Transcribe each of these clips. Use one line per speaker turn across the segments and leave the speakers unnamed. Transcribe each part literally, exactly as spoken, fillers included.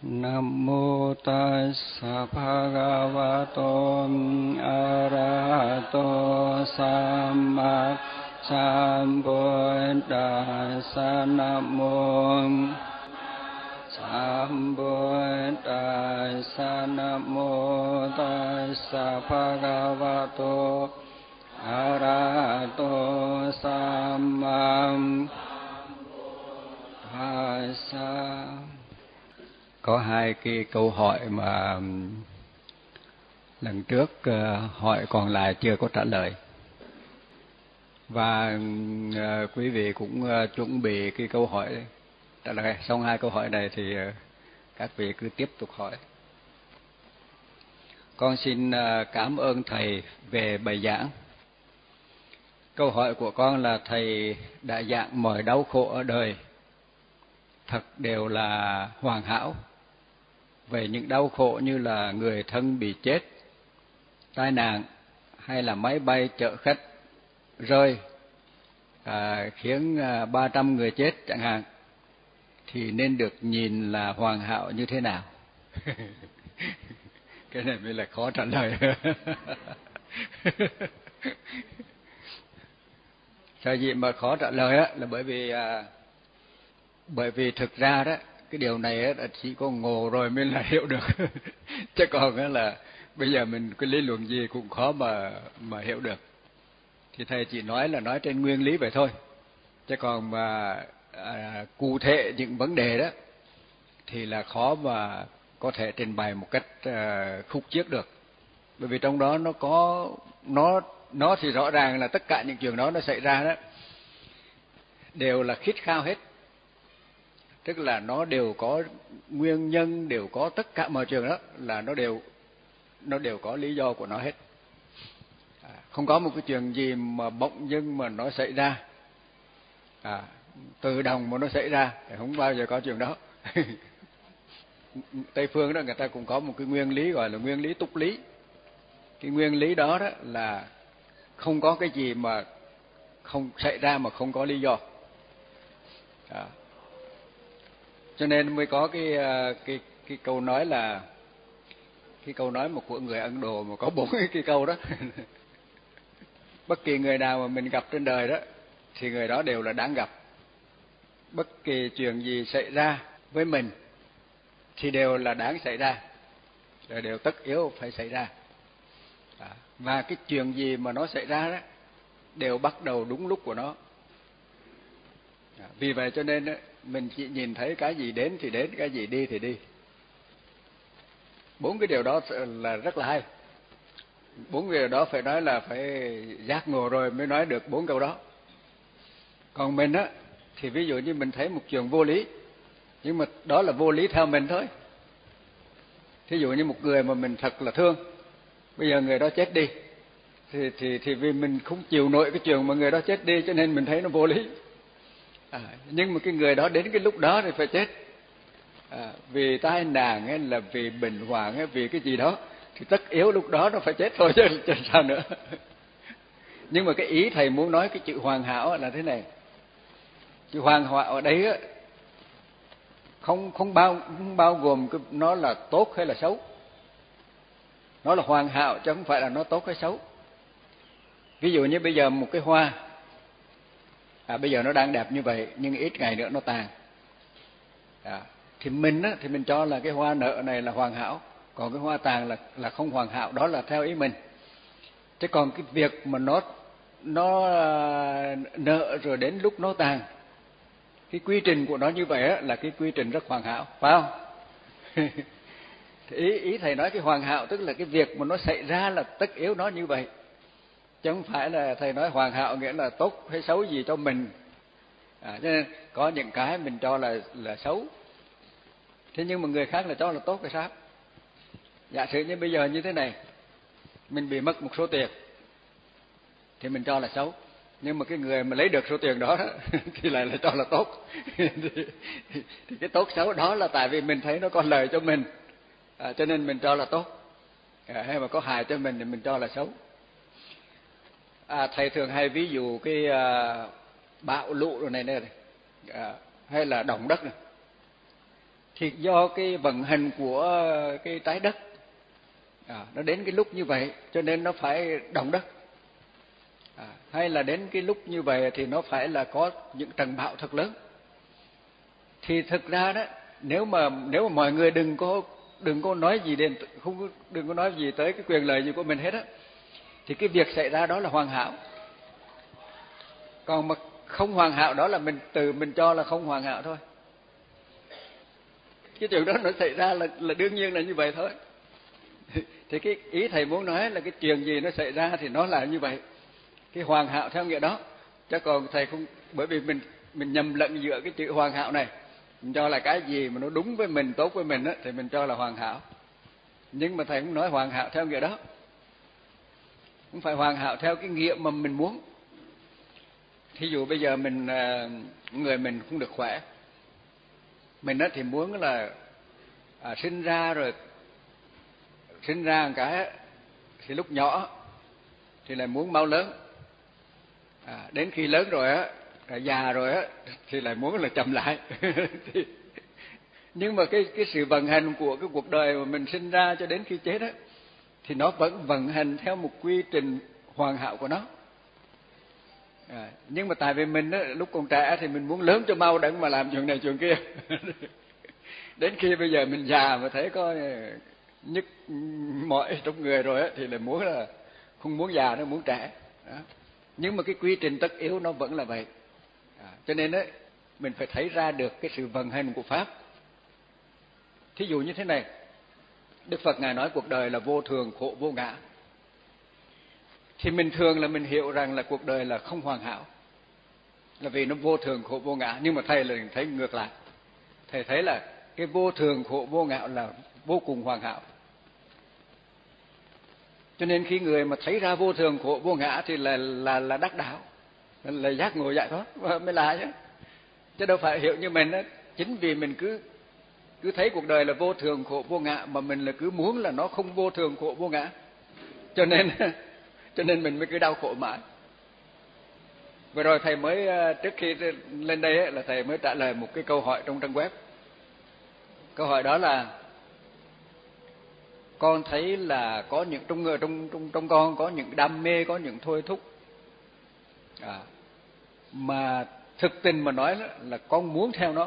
Nam mô Tassa Bhagavato Arahato Samma Sambuddhassa. Nam mô Sambuddhassa. Nam mô Tassa Bhagavato Arahato Samma Sambuddhassa. Có hai cái câu hỏi mà lần trước hỏi còn lại chưa có trả lời. Và quý vị cũng chuẩn bị cái câu hỏi trả lời. Xong hai câu hỏi này thì các vị cứ tiếp tục hỏi. Con xin cảm ơn Thầy về bài giảng. Câu hỏi của con là Thầy đã giảng mọi đau khổ ở đời thật đều là hoàn hảo. Về những đau khổ như là người thân bị chết, tai nạn hay là máy bay chở khách rơi à, khiến ba trăm người chết chẳng hạn, thì nên được nhìn là hoàn hảo như thế nào? Cái này mới là khó trả lời. Sao gì mà khó trả lời á, là bởi vì à, bởi vì thực ra đó cái điều này á, chỉ có ngộ rồi mới là hiểu được. Chứ còn á là bây giờ mình cái lý luận gì cũng khó mà mà hiểu được. Thì Thầy chỉ nói là nói trên nguyên lý vậy thôi. Chứ còn mà à, cụ thể những vấn đề đó thì là khó mà có thể trình bày một cách à, khúc chiết được. Bởi vì trong đó nó có nó nó thì rõ ràng là tất cả những chuyện đó nó xảy ra đó đều là khít khao hết. Tức là nó đều có nguyên nhân, đều có tất cả mọi chuyện đó là nó đều nó đều có lý do của nó hết. À, không có một cái chuyện gì mà bỗng dưng mà nó xảy ra, à, tự động mà nó xảy ra, thì không bao giờ có chuyện đó. Tây phương đó người ta cũng có một cái nguyên lý gọi là nguyên lý túc lý. Cái nguyên lý đó đó là không có cái gì mà không xảy ra mà không có lý do. À, cho nên mới có cái cái cái câu nói là cái câu nói mà của người Ấn Độ mà có bốn cái câu đó. Bất kỳ người nào mà mình gặp trên đời đó thì người đó đều là đáng gặp. Bất kỳ chuyện gì xảy ra với mình thì đều là đáng xảy ra, rồi đều tất yếu phải xảy ra. À, và cái chuyện gì mà nó xảy ra đó đều bắt đầu đúng lúc của nó. À, vì vậy cho nên đó, mình chỉ nhìn thấy cái gì đến thì đến, cái gì đi thì đi. Bốn cái điều đó là rất là hay. Bốn cái điều đó phải nói là phải giác ngộ rồi mới nói được bốn câu đó. Còn mình á thì ví dụ như mình thấy một chuyện vô lý, nhưng mà đó là vô lý theo mình thôi. Thí dụ như một người mà mình thật là thương, bây giờ người đó chết đi, thì thì thì vì mình không chịu nổi cái chuyện mà người đó chết đi cho nên mình thấy nó vô lý. À, nhưng mà cái người đó đến cái lúc đó thì phải chết. À, vì tai nạn hay là vì bệnh hoạn hay vì cái gì đó thì tất yếu lúc đó nó phải chết thôi chứ, chứ sao nữa. Nhưng mà cái ý Thầy muốn nói cái chữ hoàn hảo là thế này. Chữ hoàn hảo ở đây á không không bao không bao gồm cái nó là tốt hay là xấu. Nó là hoàn hảo chứ không phải là nó tốt hay xấu. Ví dụ như bây giờ một cái hoa, à, bây giờ nó đang đẹp như vậy nhưng ít ngày nữa nó tàn. À, thì mình á thì mình cho là cái hoa nở này là hoàn hảo, còn cái hoa tàn là là không hoàn hảo, đó là theo ý mình. Chứ còn cái việc mà nó nó nở rồi đến lúc nó tàn, cái quy trình của nó như vậy á là cái quy trình rất hoàn hảo, phải không? Thì ý ý Thầy nói cái hoàn hảo tức là cái việc mà nó xảy ra là tất yếu nó như vậy, chứ không phải là Thầy nói hoàn hảo nghĩa là tốt hay xấu gì cho mình. À, cho nên có những cái mình cho là là xấu, thế nhưng mà người khác là cho là tốt thì sao? Giả sử như bây giờ như thế này, mình bị mất một số tiền thì mình cho là xấu, nhưng mà cái người mà lấy được số tiền đó, đó thì lại là cho là tốt. thì, thì cái tốt xấu đó là tại vì mình thấy nó có lợi cho mình, à, cho nên mình cho là tốt. À, hay mà có hại cho mình thì mình cho là xấu. À, Thầy thường hay ví dụ cái à, bão lũ rồi này này, à, hay là động đất này. thì do cái vận hành của cái trái đất à, nó đến cái lúc như vậy cho nên nó phải động đất à, hay là đến cái lúc như vậy thì nó phải là có những trận bão thật lớn. Thì thực ra đó, nếu mà nếu mà mọi người đừng có đừng có nói gì đến không đừng có nói gì tới cái quyền lợi gì của mình hết á, thì cái việc xảy ra đó là hoàn hảo. Còn mà không hoàn hảo đó là mình tự mình cho là không hoàn hảo thôi. Cái chuyện đó nó xảy ra là là đương nhiên là như vậy thôi. Thì cái ý thầy muốn nói là cái chuyện gì nó xảy ra thì nó là như vậy, cái hoàn hảo theo nghĩa đó. Chứ còn thầy không, bởi vì mình mình nhầm lẫn giữa cái chữ hoàn hảo này, mình cho là cái gì mà nó đúng với mình, tốt với mình á, thì mình cho là hoàn hảo. Nhưng mà thầy cũng nói hoàn hảo theo nghĩa đó, không phải hoàn hảo theo cái nghĩa mà mình muốn. Thí dụ bây giờ mình người mình không được khỏe, mình á thì muốn là à, sinh ra rồi sinh ra một cái thì lúc nhỏ thì lại muốn mau lớn, à, đến khi lớn rồi á, già rồi á thì lại muốn là chậm lại. thì, nhưng mà cái cái sự vận hành của cái cuộc đời mà mình sinh ra cho đến khi chết á, thì nó vẫn vận hành theo một quy trình hoàn hảo của nó. À, nhưng mà tại vì mình á, lúc còn trẻ thì mình muốn lớn cho mau đặng mà làm chuyện này chuyện kia. Đến khi bây giờ mình già mà thấy có nhức mỏi trong người rồi á, thì lại muốn là không muốn già nữa, muốn trẻ. Đó. Nhưng mà cái quy trình tất yếu nó vẫn là vậy. À, cho nên á, mình phải thấy ra được cái sự vận hành của Pháp. Thí dụ như thế này, Đức Phật Ngài nói cuộc đời là vô thường, khổ, vô ngã. Thì mình thường là mình hiểu rằng là cuộc đời là không hoàn hảo, là vì nó vô thường, khổ, vô ngã. Nhưng mà thầy là thấy ngược lại. Thầy thấy là cái vô thường, khổ, vô ngã là vô cùng hoàn hảo. Cho nên khi người mà thấy ra vô thường, khổ, vô ngã thì là là là đắc đạo, là giác ngộ giải thoát mới là chứ. Chứ đâu phải hiểu như mình á, chính vì mình cứ cứ thấy cuộc đời là vô thường, khổ, vô ngã mà mình là cứ muốn là nó không vô thường, khổ, vô ngã. Cho nên cho nên mình mới cứ đau khổ mãi. Vừa rồi thầy mới trước khi lên đây ấy, là thầy mới trả lời một cái câu hỏi trong trang web. Câu hỏi đó là con thấy là có những trong người trong trong trong con có những đam mê, có những thôi thúc à, mà thực tình mà nói là, là con muốn theo nó.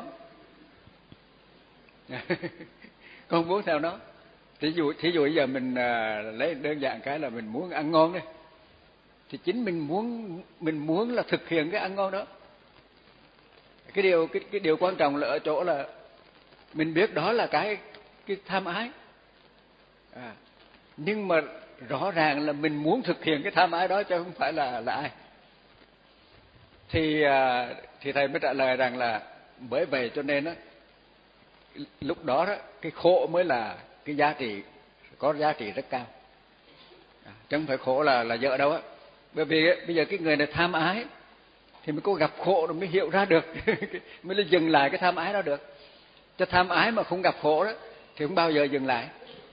Con muốn theo nó. Thí dụ thí dụ bây giờ mình à, lấy đơn giản cái là mình muốn ăn ngon đi, thì chính mình muốn mình muốn là thực hiện cái ăn ngon đó. Cái điều cái cái điều quan trọng là ở chỗ là mình biết đó là cái cái tham ái. À, nhưng mà rõ ràng là mình muốn thực hiện cái tham ái đó chứ không phải là là ai. Thì à, thì thầy mới trả lời rằng là bởi vậy cho nên đó, lúc đó đó cái khổ mới là cái giá trị, có giá trị rất cao. À, chứ không phải khổ là là dở đâu á. Bởi vì ấy, bây giờ cái người này tham ái thì mới có gặp khổ rồi mới hiểu ra được, mới là dừng lại cái tham ái đó được. Chứ tham ái mà không gặp khổ đó thì không bao giờ dừng lại.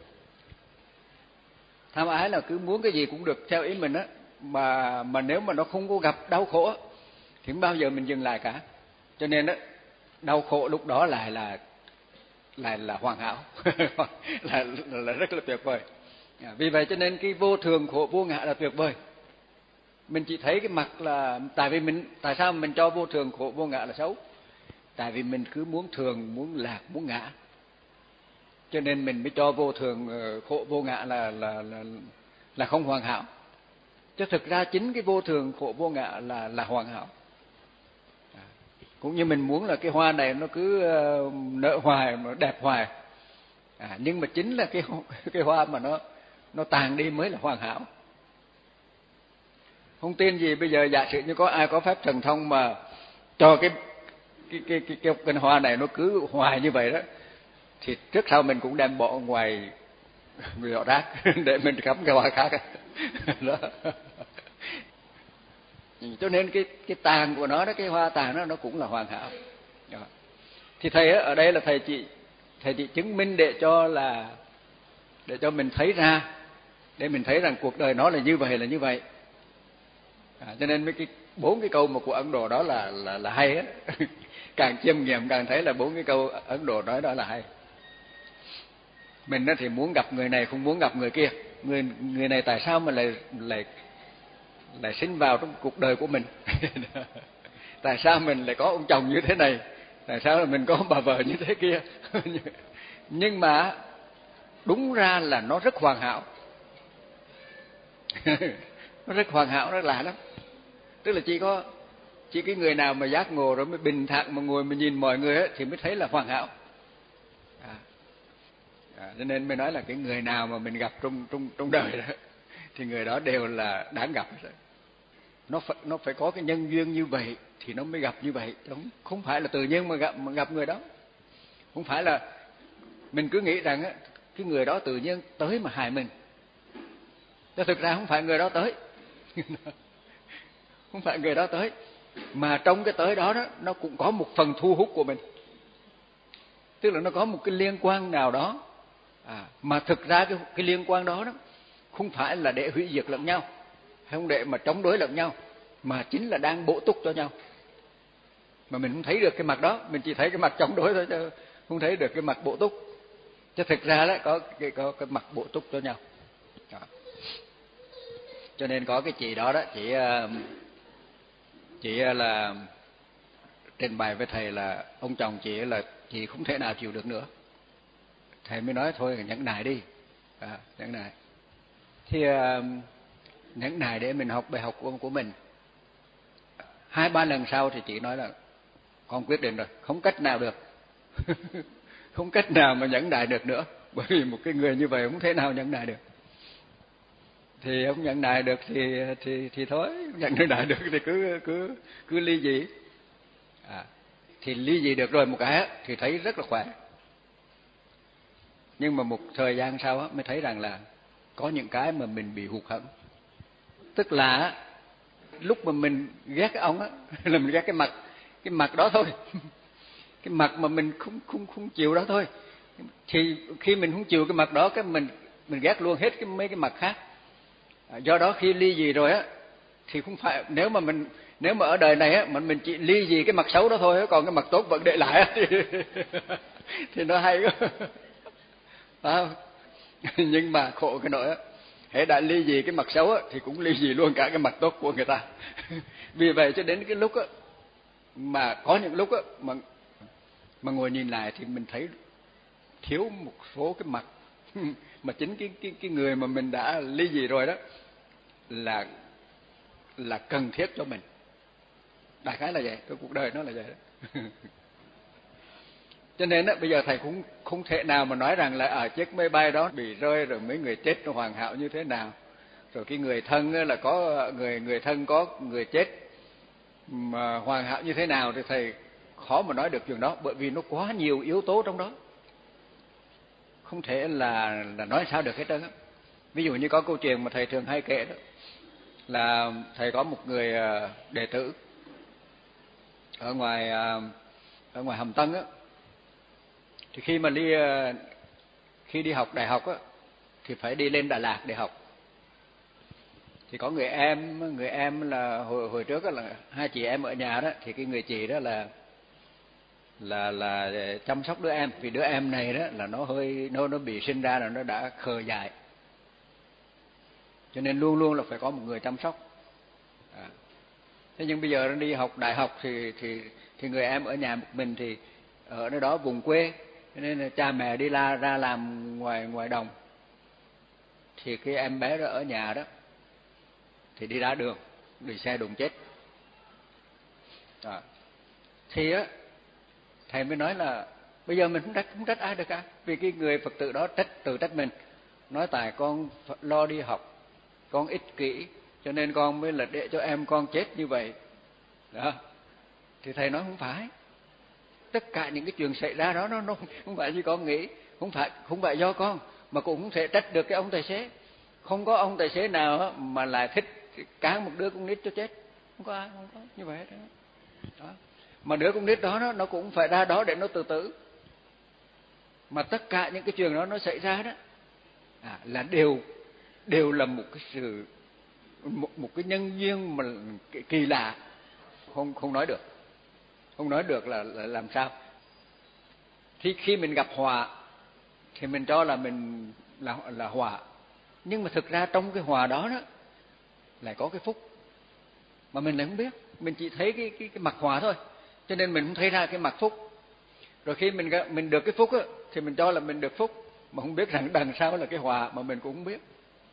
Tham ái là cứ muốn cái gì cũng được theo ý mình á, mà mà nếu mà nó không có gặp đau khổ á, thì không bao giờ mình dừng lại cả. Cho nên á, đau khổ lúc đó lại là lại là hoàn hảo, là, là rất là tuyệt vời. Vì vậy cho nên cái vô thường, khổ, vô ngã là tuyệt vời. Mình chỉ thấy cái mặt là tại vì mình tại sao mình cho vô thường, khổ, vô ngã là xấu? Tại vì mình cứ muốn thường, muốn lạc, muốn ngã. Cho nên mình mới cho vô thường, khổ, vô ngã là là là là không hoàn hảo. Chứ thực ra chính cái vô thường, khổ, vô ngã là là hoàn hảo. À, cũng như mình muốn là cái hoa này nó cứ nở hoài mà đẹp hoài. À, nhưng mà chính là cái cái hoa mà nó nó tàn đi mới là hoàn hảo. Không tin gì bây giờ giả sử như có ai có phép thần thông mà cho cái cái cái cái cái cành hoa này nó cứ hoài như vậy đó, thì trước sau mình cũng đem bỏ ngoài giỏ rác để mình cắm cái hoa khác. Đó. Cho nên cái cái tàn của nó đó, cái hoa tàn nó nó cũng là hoàn hảo. Đó. Thì thầy ở đây là thầy chỉ thầy chỉ chứng minh để cho là để cho mình thấy ra, để mình thấy rằng cuộc đời nó là như vậy là như vậy. À, cho nên mấy cái bốn cái câu mà của Ấn Độ đó là là là hay á. Càng chiêm nghiệm càng thấy là bốn cái câu Ấn Độ nói đó là hay. Mình thì muốn gặp người này không muốn gặp người kia, người người này tại sao mà lại lại lại sinh vào trong cuộc đời của mình? Tại sao mình lại có ông chồng như thế này? Tại sao là mình có bà vợ như thế kia? Nhưng mà đúng ra là nó rất hoàn hảo. Nó rất hoàn hảo, rất lạ lắm. Tức là chỉ có chỉ cái người nào mà giác ngộ rồi mới bình thản mà ngồi mà nhìn mọi người ấy, thì mới thấy là hoàn hảo. À. À, cho nên mới nói là cái người nào mà mình gặp trong trong trong đời đó thì người đó đều là đáng gặp. Nó phải nó phải có cái nhân duyên như vậy thì nó mới gặp như vậy, không không phải là tự nhiên mà gặp mà gặp người đó. Không phải là mình cứ nghĩ rằng á cái người đó tự nhiên tới mà hại mình. Chứ thực ra không phải người đó tới. Không phải người đó tới, mà trong cái tới đó đó nó cũng có một phần thu hút của mình. Tức là nó có một cái liên quan nào đó. À, mà thực ra cái cái liên quan đó đó không phải là để hủy diệt lẫn nhau, không để mà chống đối lẫn nhau, mà chính là đang bổ túc cho nhau. Mà mình không thấy được cái mặt đó, mình chỉ thấy cái mặt chống đối thôi chứ không thấy được cái mặt bổ túc. Chứ thực ra đó có cái có cái mặt bổ túc cho nhau. Đó. Cho nên có cái chị đó đó, chị chị là trình bày với thầy là ông chồng chị là chị không thể nào chịu được nữa. Thầy mới nói thôi nhẫn nại đi. À, nhẫn nại. Thì uh, nhẫn nại để mình học bài học của, của mình. Hai ba lần sau thì chị nói là con quyết định rồi, không cách nào được. Không cách nào mà nhẫn nại được nữa, bởi vì một cái người như vậy không thể nào nhẫn nại được. Thì không nhẫn nại được thì thì thì thôi, nhẫn nại được thì cứ cứ cứ ly dị. À, thì ly dị được rồi một cái thì thấy rất là khỏe. Nhưng mà một thời gian sau á mới thấy rằng là có những cái mà mình bị hụt hẫng. Tức là lúc mà mình ghét cái ông á là mình ghét cái mặt cái mặt đó thôi. Cái mặt mà mình không không không chịu đó thôi. Thì khi mình không chịu cái mặt đó cái mình mình ghét luôn hết cái mấy cái mặt khác. À, do đó khi ly dị rồi á thì không phải nếu mà mình nếu mà ở đời này á mình mình chỉ ly dị cái mặt xấu đó thôi, còn cái mặt tốt vẫn để lại thì thì nó hay quá. À, nhưng mà khổ cái nỗi á, hễ đã ly dị cái mặt xấu á thì cũng ly dị luôn cả cái mặt tốt của người ta. Vì vậy cho đến cái lúc á mà có những lúc á mà mà ngồi nhìn lại thì mình thấy thiếu một số cái mặt mà chính cái cái cái người mà mình đã ly dị rồi đó là là cần thiết cho mình. Đại khái là vậy, cái cuộc đời nó là vậy đó. Cho nên á bây giờ thầy cũng không thể nào mà nói rằng là ở chiếc máy bay đó bị rơi rồi mấy người chết nó hoàn hảo như thế nào, rồi cái người thân là có người người thân có người chết mà hoàn hảo như thế nào thì thầy khó mà nói được chuyện đó, bởi vì nó quá nhiều yếu tố trong đó, không thể là là nói sao được hết trơn á. Ví dụ như có câu chuyện mà thầy thường hay kể đó là thầy có một người đệ tử ở ngoài ở ngoài Hàm Tân á, thì khi mà đi khi đi học đại học á thì phải đi lên Đà Lạt để học. Thì có người em người em là hồi hồi trước đó là hai chị em ở nhà đó, thì cái người chị đó là là là chăm sóc đứa em, vì đứa em này đó là nó hơi nó nó bị sinh ra là nó đã khờ dại, cho nên luôn luôn là phải có một người chăm sóc. À. Thế nhưng bây giờ nó đi học đại học thì thì thì người em ở nhà một mình, thì ở nơi đó vùng quê, cho nên là cha mẹ đi la ra làm ngoài ngoài đồng, thì cái em bé đó ở nhà đó thì đi ra đường bị xe đụng chết. À. Thì á thầy mới nói là bây giờ mình không trách không trách ai được cả, vì cái người Phật tử đó trách tự trách mình, nói tại con lo đi học, con ích kỷ cho nên con mới là để cho em con chết như vậy đó. Thì thầy nói không phải, tất cả những cái chuyện xảy ra đó nó, nó không phải như con nghĩ, không phải không phải do con, mà cũng không thể trách được cái ông tài xế. Không có ông tài xế nào mà lại thích cán một đứa con nít cho chết, không có ai, không có như vậy đó. Đó. Mà đứa con nít đó nó, nó cũng phải ra đó để nó tự tử. Mà tất cả những cái chuyện đó nó xảy ra đó à, là đều đều là một cái sự một, một cái nhân duyên mà kỳ lạ, không không nói được, không nói được là, là làm sao. Thì khi mình gặp họa thì mình cho là mình là là họa, nhưng mà thực ra trong cái họa đó đó lại có cái phúc mà mình lại không biết, mình chỉ thấy cái cái cái mặt họa thôi, cho nên mình không thấy ra cái mặt phúc. Rồi khi mình mình được cái phúc á, thì mình cho là mình được phúc, mà không biết rằng đằng sau là cái họa mà mình cũng không biết.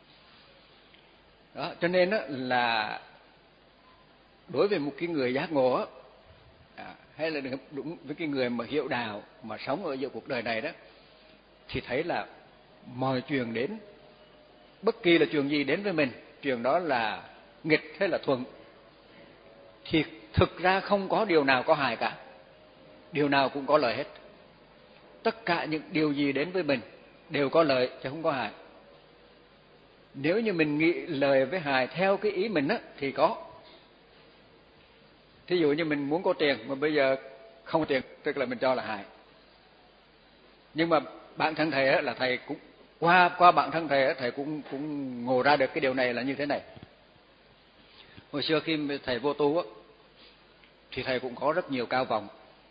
Đó, cho nên á là đối với một cái người giác ngộ á, à, hay là đúng với cái người mà hiểu đạo mà sống ở giữa cuộc đời này đó, thì thấy là mọi chuyện đến, bất kỳ là chuyện gì đến với mình, chuyện đó là nghịch hay là thuận, thì thực ra không có điều nào có hại cả, điều nào cũng có lợi hết. Tất cả những điều gì đến với mình đều có lợi chứ không có hại. Nếu như mình nghĩ lợi với hại theo cái ý mình á thì có. Thí dụ như mình muốn có tiền mà bây giờ không có tiền, tức là mình cho là hại. Nhưng mà bản thân thầy á, là thầy cũng qua qua bản thân thầy á, thầy cũng cũng ngộ ra được cái điều này là như thế này. Hồi xưa khi thầy vô tu á, thì thầy cũng có rất nhiều cao vọng.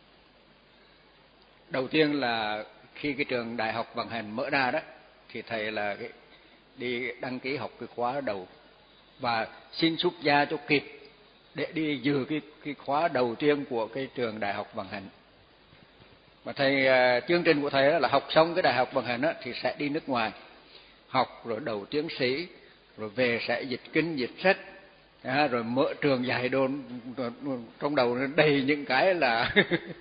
Đầu tiên là khi cái trường đại học vận hành mở ra đó, thì thầy là cái, đi đăng ký học cái khóa đầu và xin xuất gia cho kịp để đi dự cái cái khóa đầu tiên của cái trường đại học vận hành. Mà thầy chương trình của thầy là học xong cái đại học vận hành á, thì sẽ đi nước ngoài học, rồi đầu tiến sĩ, rồi về sẽ dịch kinh dịch sách, à, rồi mở trường dạy đồn, trong đầu đầy những cái là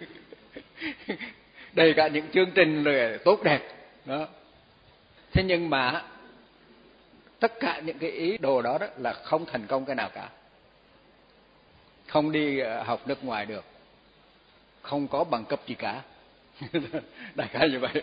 đầy cả những chương trình rồi tốt đẹp đó. Thế nhưng mà tất cả những cái ý đồ đó, đó là không thành công cái nào cả. Không đi học nước ngoài được, không có bằng cấp gì cả. Đại khái như vậy.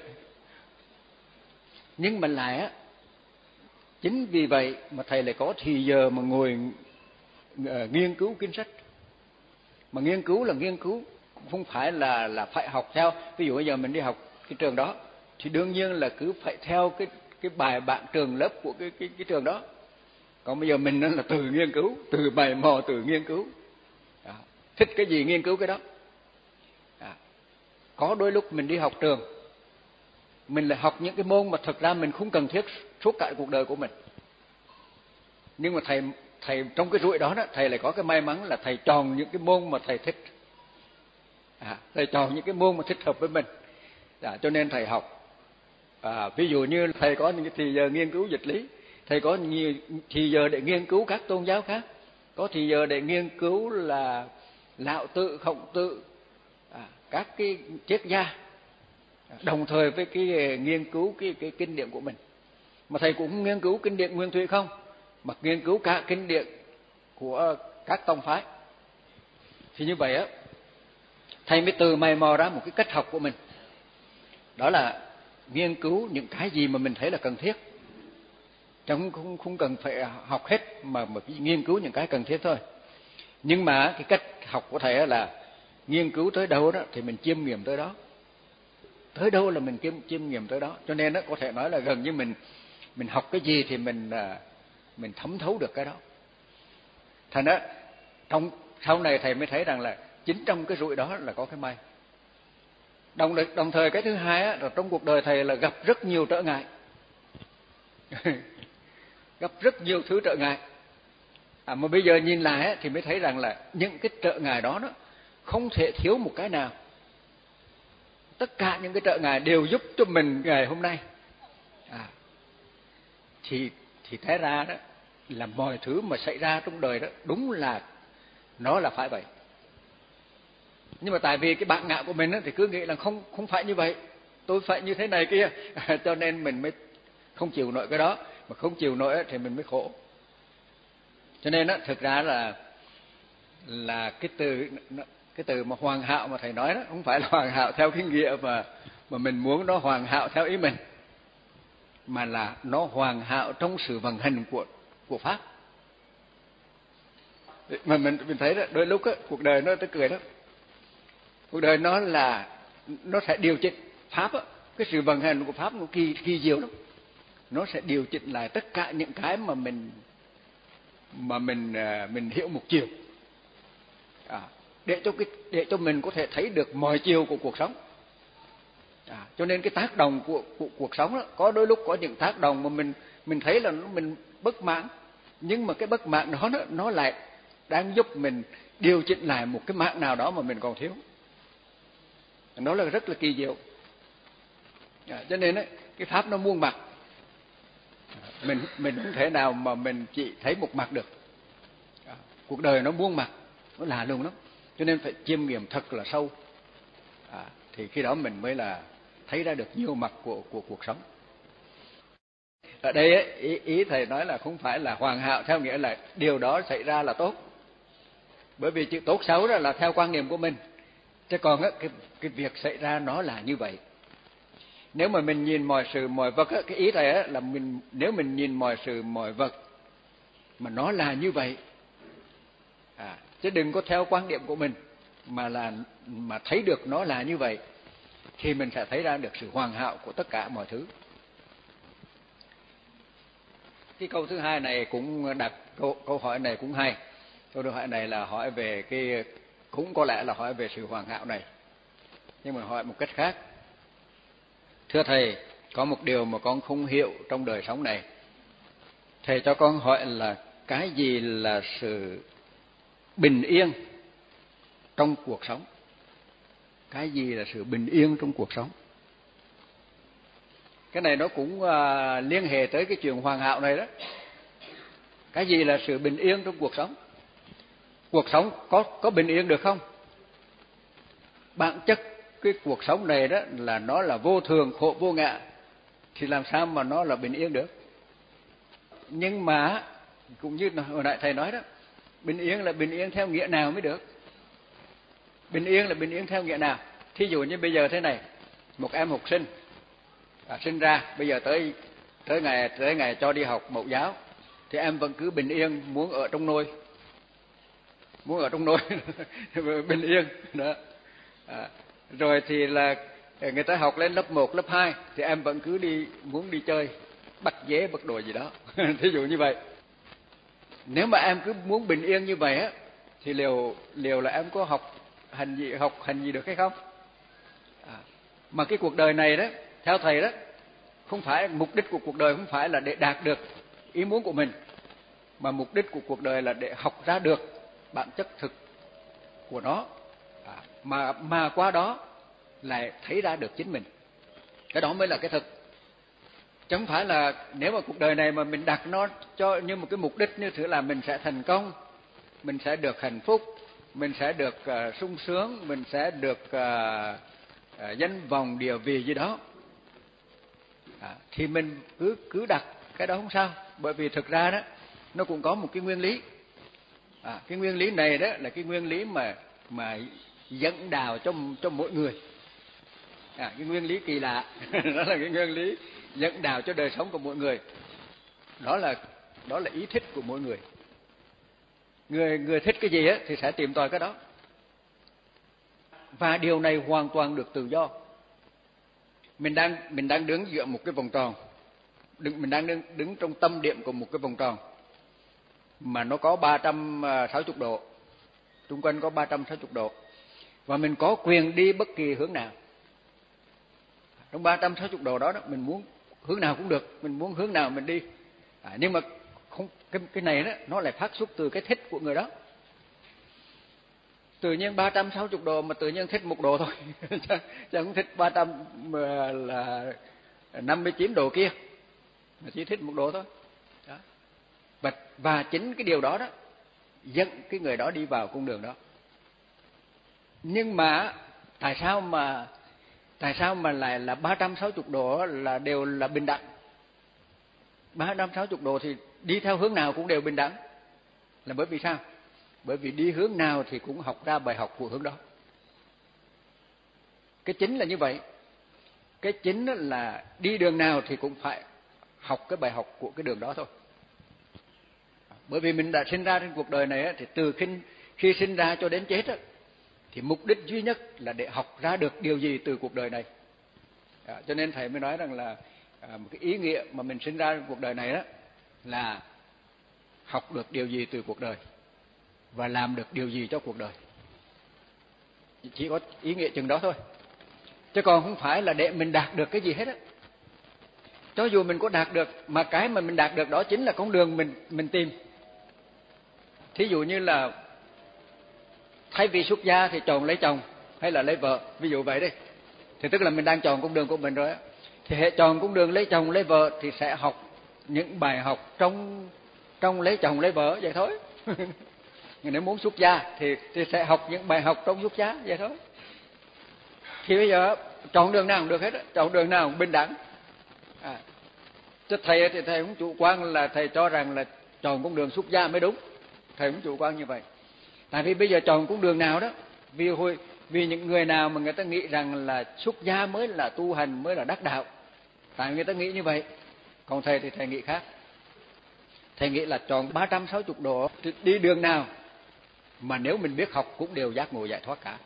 Nhưng mà lại á, chính vì vậy mà thầy lại có thì giờ mà ngồi uh, nghiên cứu kinh sách. Mà nghiên cứu là nghiên cứu, không phải là là phải học theo. Ví dụ bây giờ mình đi học cái trường đó thì đương nhiên là cứ phải theo cái cái bài bản trường lớp của cái cái cái trường đó. Còn bây giờ mình là tự nghiên cứu, tự mày mò, tự nghiên cứu. Đó. Thích cái gì nghiên cứu cái đó. Đó. Có đôi lúc mình đi học trường, mình lại học những cái môn mà thực ra mình không cần thiết suốt cả cuộc đời của mình. Nhưng mà thầy thầy trong cái rủi đó đó, thầy lại có cái may mắn là thầy chọn những cái môn mà thầy thích. À, thầy chọn những cái môn mà thích hợp với mình. À, cho nên thầy học. À, ví dụ như thầy có những cái thì giờ nghiên cứu dịch lý, thầy có nhiều thì giờ để nghiên cứu các tôn giáo khác, có thì giờ để nghiên cứu là Lão Tự, Khổng Tự, à, các cái triết gia, đồng thời với cái nghiên cứu cái cái kinh điển của mình. Mà thầy cũng nghiên cứu kinh điển Nguyên Thủy không, mà nghiên cứu cả kinh điển của các tông phái. Thì như vậy á, thầy mới từ mày mò ra một cái cách học của mình. Đó là nghiên cứu những cái gì mà mình thấy là cần thiết. Chẳng không, không cần phải học hết, mà, mà nghiên cứu những cái cần thiết thôi. Nhưng mà cái cách học của thầy là nghiên cứu tới đâu đó thì mình chiêm nghiệm tới đó. Tới đâu là mình chiêm, chiêm nghiệm tới đó. Cho nên đó, có thể nói là gần như mình mình học cái gì thì mình mình thấm thấu được cái đó. Thành đó, trong sau này thầy mới thấy rằng là chính trong cái rủi đó là có cái may. Đồng, đồng thời cái thứ hai á, là trong cuộc đời thầy là gặp rất nhiều trở ngại. Gặp rất nhiều thứ trở ngại. À, mà bây giờ nhìn lại á, thì mới thấy rằng là những cái trở ngại đó, đó không thể thiếu một cái nào. Tất cả những cái trở ngại đều giúp cho mình ngày hôm nay. À, thì thì thế ra đó là mọi thứ mà xảy ra trong đời đó đúng là nó là phải vậy. Nhưng mà tại vì cái bản ngã của mình đó, thì cứ nghĩ là không không phải như vậy, tôi phải như thế này kia, cho nên mình mới không chịu nổi cái đó. Mà không chịu nổi thì mình mới khổ. Cho nên đó, thực ra là là cái từ cái từ mà hoàn hảo mà thầy nói đó không phải là hoàn hảo theo cái nghĩa mà mà mình muốn nó hoàn hảo theo ý mình, mà là nó hoàn hảo trong sự vận hành của của pháp. Mà mình mình thấy đó, đôi lúc á, cuộc đời nó tới cười đó. Cuộc đời nó là nó sẽ điều chỉnh pháp á, cái sự vận hành của pháp nó kỳ kỳ diệu lắm. Nó sẽ điều chỉnh lại tất cả những cái mà mình mà mình mình hiểu một chiều, à, để cho cái để cho mình có thể thấy được mọi chiều của cuộc sống. À, cho nên cái tác động của, của cuộc sống đó, có đôi lúc có những tác động mà mình mình thấy là mình bất mãn, nhưng mà cái bất mãn đó nó, nó lại đang giúp mình điều chỉnh lại một cái mảng nào đó mà mình còn thiếu. Nó là rất là kỳ diệu. À, cho nên ấy, cái pháp nó muôn mặt, mình mình không thể nào mà mình chỉ thấy một mặt được. À, cuộc đời nó muôn mặt, nó lạ lùng lắm, cho nên phải chiêm nghiệm thật là sâu. À, thì khi đó mình mới là thấy ra được nhiều mặt của của cuộc sống. Ở đây ấy, ý, ý thầy nói là không phải là hoàn hảo theo nghĩa là điều đó xảy ra là tốt, bởi vì chữ tốt xấu đó là theo quan niệm của mình, chứ còn á, cái cái việc xảy ra nó là như vậy. Nếu mà mình nhìn mọi sự mọi vật á, cái ý thầy á, là mình nếu mình nhìn mọi sự mọi vật mà nó là như vậy, à, chứ đừng có theo quan điểm của mình mà là mà thấy được nó là như vậy, thì mình sẽ thấy ra được sự hoàn hảo của tất cả mọi thứ. Cái câu thứ hai này cũng đặt câu, câu hỏi này cũng hay. Câu hỏi này là hỏi về cái, cũng có lẽ là hỏi về sự hoàn hảo này, nhưng mà hỏi một cách khác. Thưa thầy, có một điều mà con không hiểu trong đời sống này. Thầy cho con hỏi là cái gì là sự bình yên trong cuộc sống? Cái gì là sự bình yên trong cuộc sống? Cái này nó cũng à, liên hệ tới cái chuyện hoàn hảo này đó. Cái gì là sự bình yên trong cuộc sống? Cuộc sống có có bình yên được không? Bản chất cái cuộc sống này đó là nó là vô thường, khổ vô ngã, thì làm sao mà nó là bình yên được? Nhưng mà cũng như hồi nãy thầy nói đó, bình yên là bình yên theo nghĩa nào mới được? Bình yên là bình yên theo nghĩa nào? Thí dụ như bây giờ thế này, một em học sinh à, sinh ra bây giờ tới tới ngày tới ngày cho đi học mẫu giáo, thì em vẫn cứ bình yên muốn ở trong nôi, muốn ở trong nôi bình yên đó. À, rồi thì là người ta học lên lớp một, lớp hai thì em vẫn cứ đi muốn đi chơi, bắt dế bắt đồ gì đó thí dụ như vậy. Nếu mà em cứ muốn bình yên như vậy á, thì liều liều là em có học hành gì học hành gì được hay không? À, mà cái cuộc đời này đó, theo thầy đó, không phải mục đích của cuộc đời không phải là để đạt được ý muốn của mình, mà mục đích của cuộc đời là để học ra được bản chất thực của nó, à, mà mà qua đó lại thấy ra được chính mình. Cái đó mới là cái thực. Chứ không phải là nếu mà cuộc đời này mà mình đặt nó cho như một cái mục đích như thế là mình sẽ thành công, mình sẽ được hạnh phúc, mình sẽ được uh, sung sướng, mình sẽ được uh, uh, danh vọng địa vị gì đó, à, thì mình cứ cứ đặt cái đó không sao. Bởi vì thực ra đó nó cũng có một cái nguyên lý, à, cái nguyên lý này đó là cái nguyên lý mà mà dẫn đạo cho cho mỗi người, à, cái nguyên lý kỳ lạ đó là cái nguyên lý dẫn đạo cho đời sống của mỗi người. Đó là đó là ý thích của mỗi người. Người người thích cái gì á thì sẽ tìm tòi cái đó. Và điều này hoàn toàn được tự do. Mình đang mình đang đứng giữa một cái vòng tròn, đứng, mình đang đứng, đứng trong tâm điểm của một cái vòng tròn mà nó có ba trăm sáu mươi độ, xung quanh có ba trăm sáu mươi độ, và mình có quyền đi bất kỳ hướng nào. Trong ba trăm sáu mươi độ đó, đó mình muốn hướng nào cũng được, mình muốn hướng nào mình đi, à, nhưng mà không, cái cái này đó nó lại phát xuất từ cái thích của người đó. Tự nhiên ba trăm sáu mươi độ mà tự nhiên thích một độ thôi chứ không thích ba trăm là năm mươi chín độ kia, mà chỉ thích một độ thôi đó. Và, và chính cái điều đó đó dẫn cái người đó đi vào con đường đó. Nhưng mà tại sao mà tại sao mà lại là ba trăm sáu mươi độ là đều là bình đẳng? ba trăm sáu mươi độ thì đi theo hướng nào cũng đều bình đẳng. Là bởi vì sao? Bởi vì đi hướng nào thì cũng học ra bài học của hướng đó. Cái chính là như vậy. Cái chính là đi đường nào thì cũng phải học cái bài học của cái đường đó thôi. Bởi vì mình đã sinh ra trên cuộc đời này thì từ khi, khi sinh ra cho đến chết thì mục đích duy nhất là để học ra được điều gì từ cuộc đời này. À, cho nên thầy mới nói rằng là à, một cái ý nghĩa mà mình sinh ra trong cuộc đời này đó là học được điều gì từ cuộc đời và làm được điều gì cho cuộc đời. Chỉ có ý nghĩa chừng đó thôi. Chứ còn không phải là để mình đạt được cái gì hết á. Cho dù mình có đạt được, mà cái mà mình đạt được đó chính là con đường mình mình tìm. Thí dụ như là thay vì xuất gia thì chọn lấy chồng hay là lấy vợ, ví dụ vậy đi. Thì tức là mình đang chọn con đường của mình rồi á. Thì hệ chọn con đường lấy chồng lấy vợ thì sẽ học những bài học trong trong lấy chồng lấy vợ vậy thôi. Nếu muốn xuất gia thì thì sẽ học những bài học trong xuất gia vậy thôi. Thì bây giờ chọn đường nào cũng được hết á, chọn đường nào cũng bình đẳng. À, chứ thầy thì thầy cũng chủ quan là thầy cho rằng là chọn con đường xuất gia mới đúng. Thầy cũng chủ quan như vậy. Tại vì bây giờ chọn con đường nào đó, vì hồi vì những người nào mà người ta nghĩ rằng là xuất gia mới là tu hành, mới là đắc đạo. Tại người ta nghĩ như vậy. Còn thầy thì thầy nghĩ khác. Thầy nghĩ là chọn ba trăm sáu mươi độ thì đi đường nào mà nếu mình biết học cũng đều giác ngộ giải thoát cả.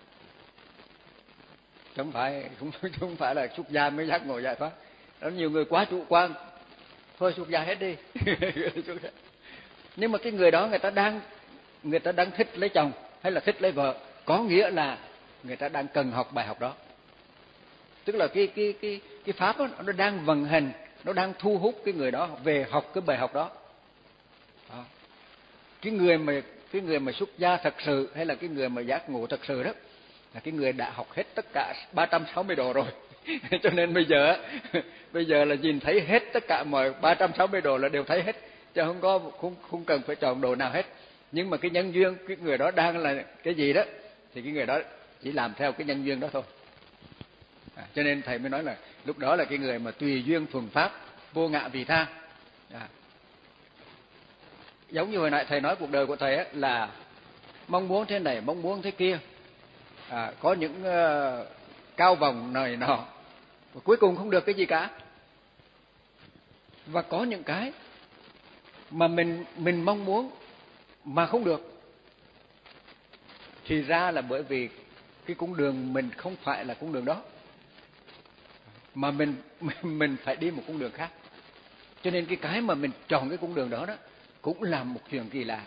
Không phải không, không phải là xuất gia mới giác ngộ giải thoát. Đó, nhiều người quá chủ quan. Thôi xuất gia hết đi. Nhưng mà cái người đó người ta đang người ta đang thích lấy chồng hay là thích lấy vợ, có nghĩa là người ta đang cần học bài học đó. Tức là cái cái cái cái pháp đó, nó đang vận hành, nó đang thu hút cái người đó về học cái bài học đó. đó. Cái người mà cái người mà xuất gia thật sự hay là cái người mà giác ngộ thật sự đó là cái người đã học hết tất cả ba trăm sáu mươi độ rồi. Cho nên bây giờ bây giờ là nhìn thấy hết tất cả mọi ba trăm sáu mươi độ là đều thấy hết, chứ không có không không cần phải chọn độ nào hết. Nhưng mà cái nhân duyên cái người đó đang là cái gì đó thì cái người đó chỉ làm theo cái nhân duyên đó thôi. À, cho nên thầy mới nói là lúc đó là cái người mà tùy duyên thuần pháp, vô ngã vị tha. À. Giống như hồi nãy thầy nói cuộc đời của thầy á, là mong muốn thế này, mong muốn thế kia, à, có những uh, cao vọng này nọ, và cuối cùng không được cái gì cả. Và có những cái mà mình mình mong muốn mà không được, thì ra là bởi vì cái con đường mình không phải là con đường đó, mà mình mình phải đi một con đường khác. Cho nên cái cái mà mình chọn cái con đường đó đó cũng là một chuyện kỳ lạ.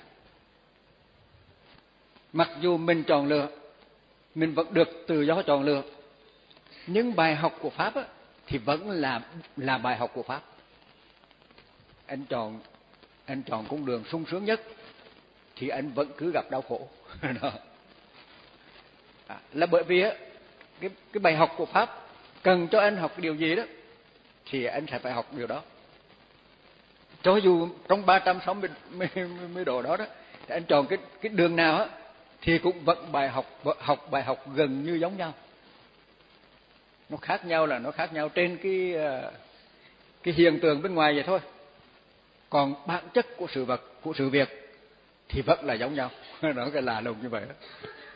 Mặc dù mình chọn lựa, mình vẫn được tự do chọn lựa, nhưng bài học của pháp á, thì vẫn là là bài học của pháp. Anh chọn anh chọn con đường sung sướng nhất thì anh vẫn cứ gặp đau khổ. À, là bởi vì á, cái cái bài học của pháp cần cho anh học cái điều gì đó thì anh sẽ phải học điều đó. Cho dù trong ba trăm sáu mươi độ đó đó thì anh chọn cái cái đường nào á thì cũng vẫn bài học học bài học gần như giống nhau. Nó khác nhau là nó khác nhau trên cái cái hiện tượng bên ngoài vậy thôi. Còn bản chất của sự vật, của sự việc thì vẫn là giống nhau. Nó cái lạ lùng như vậy đó.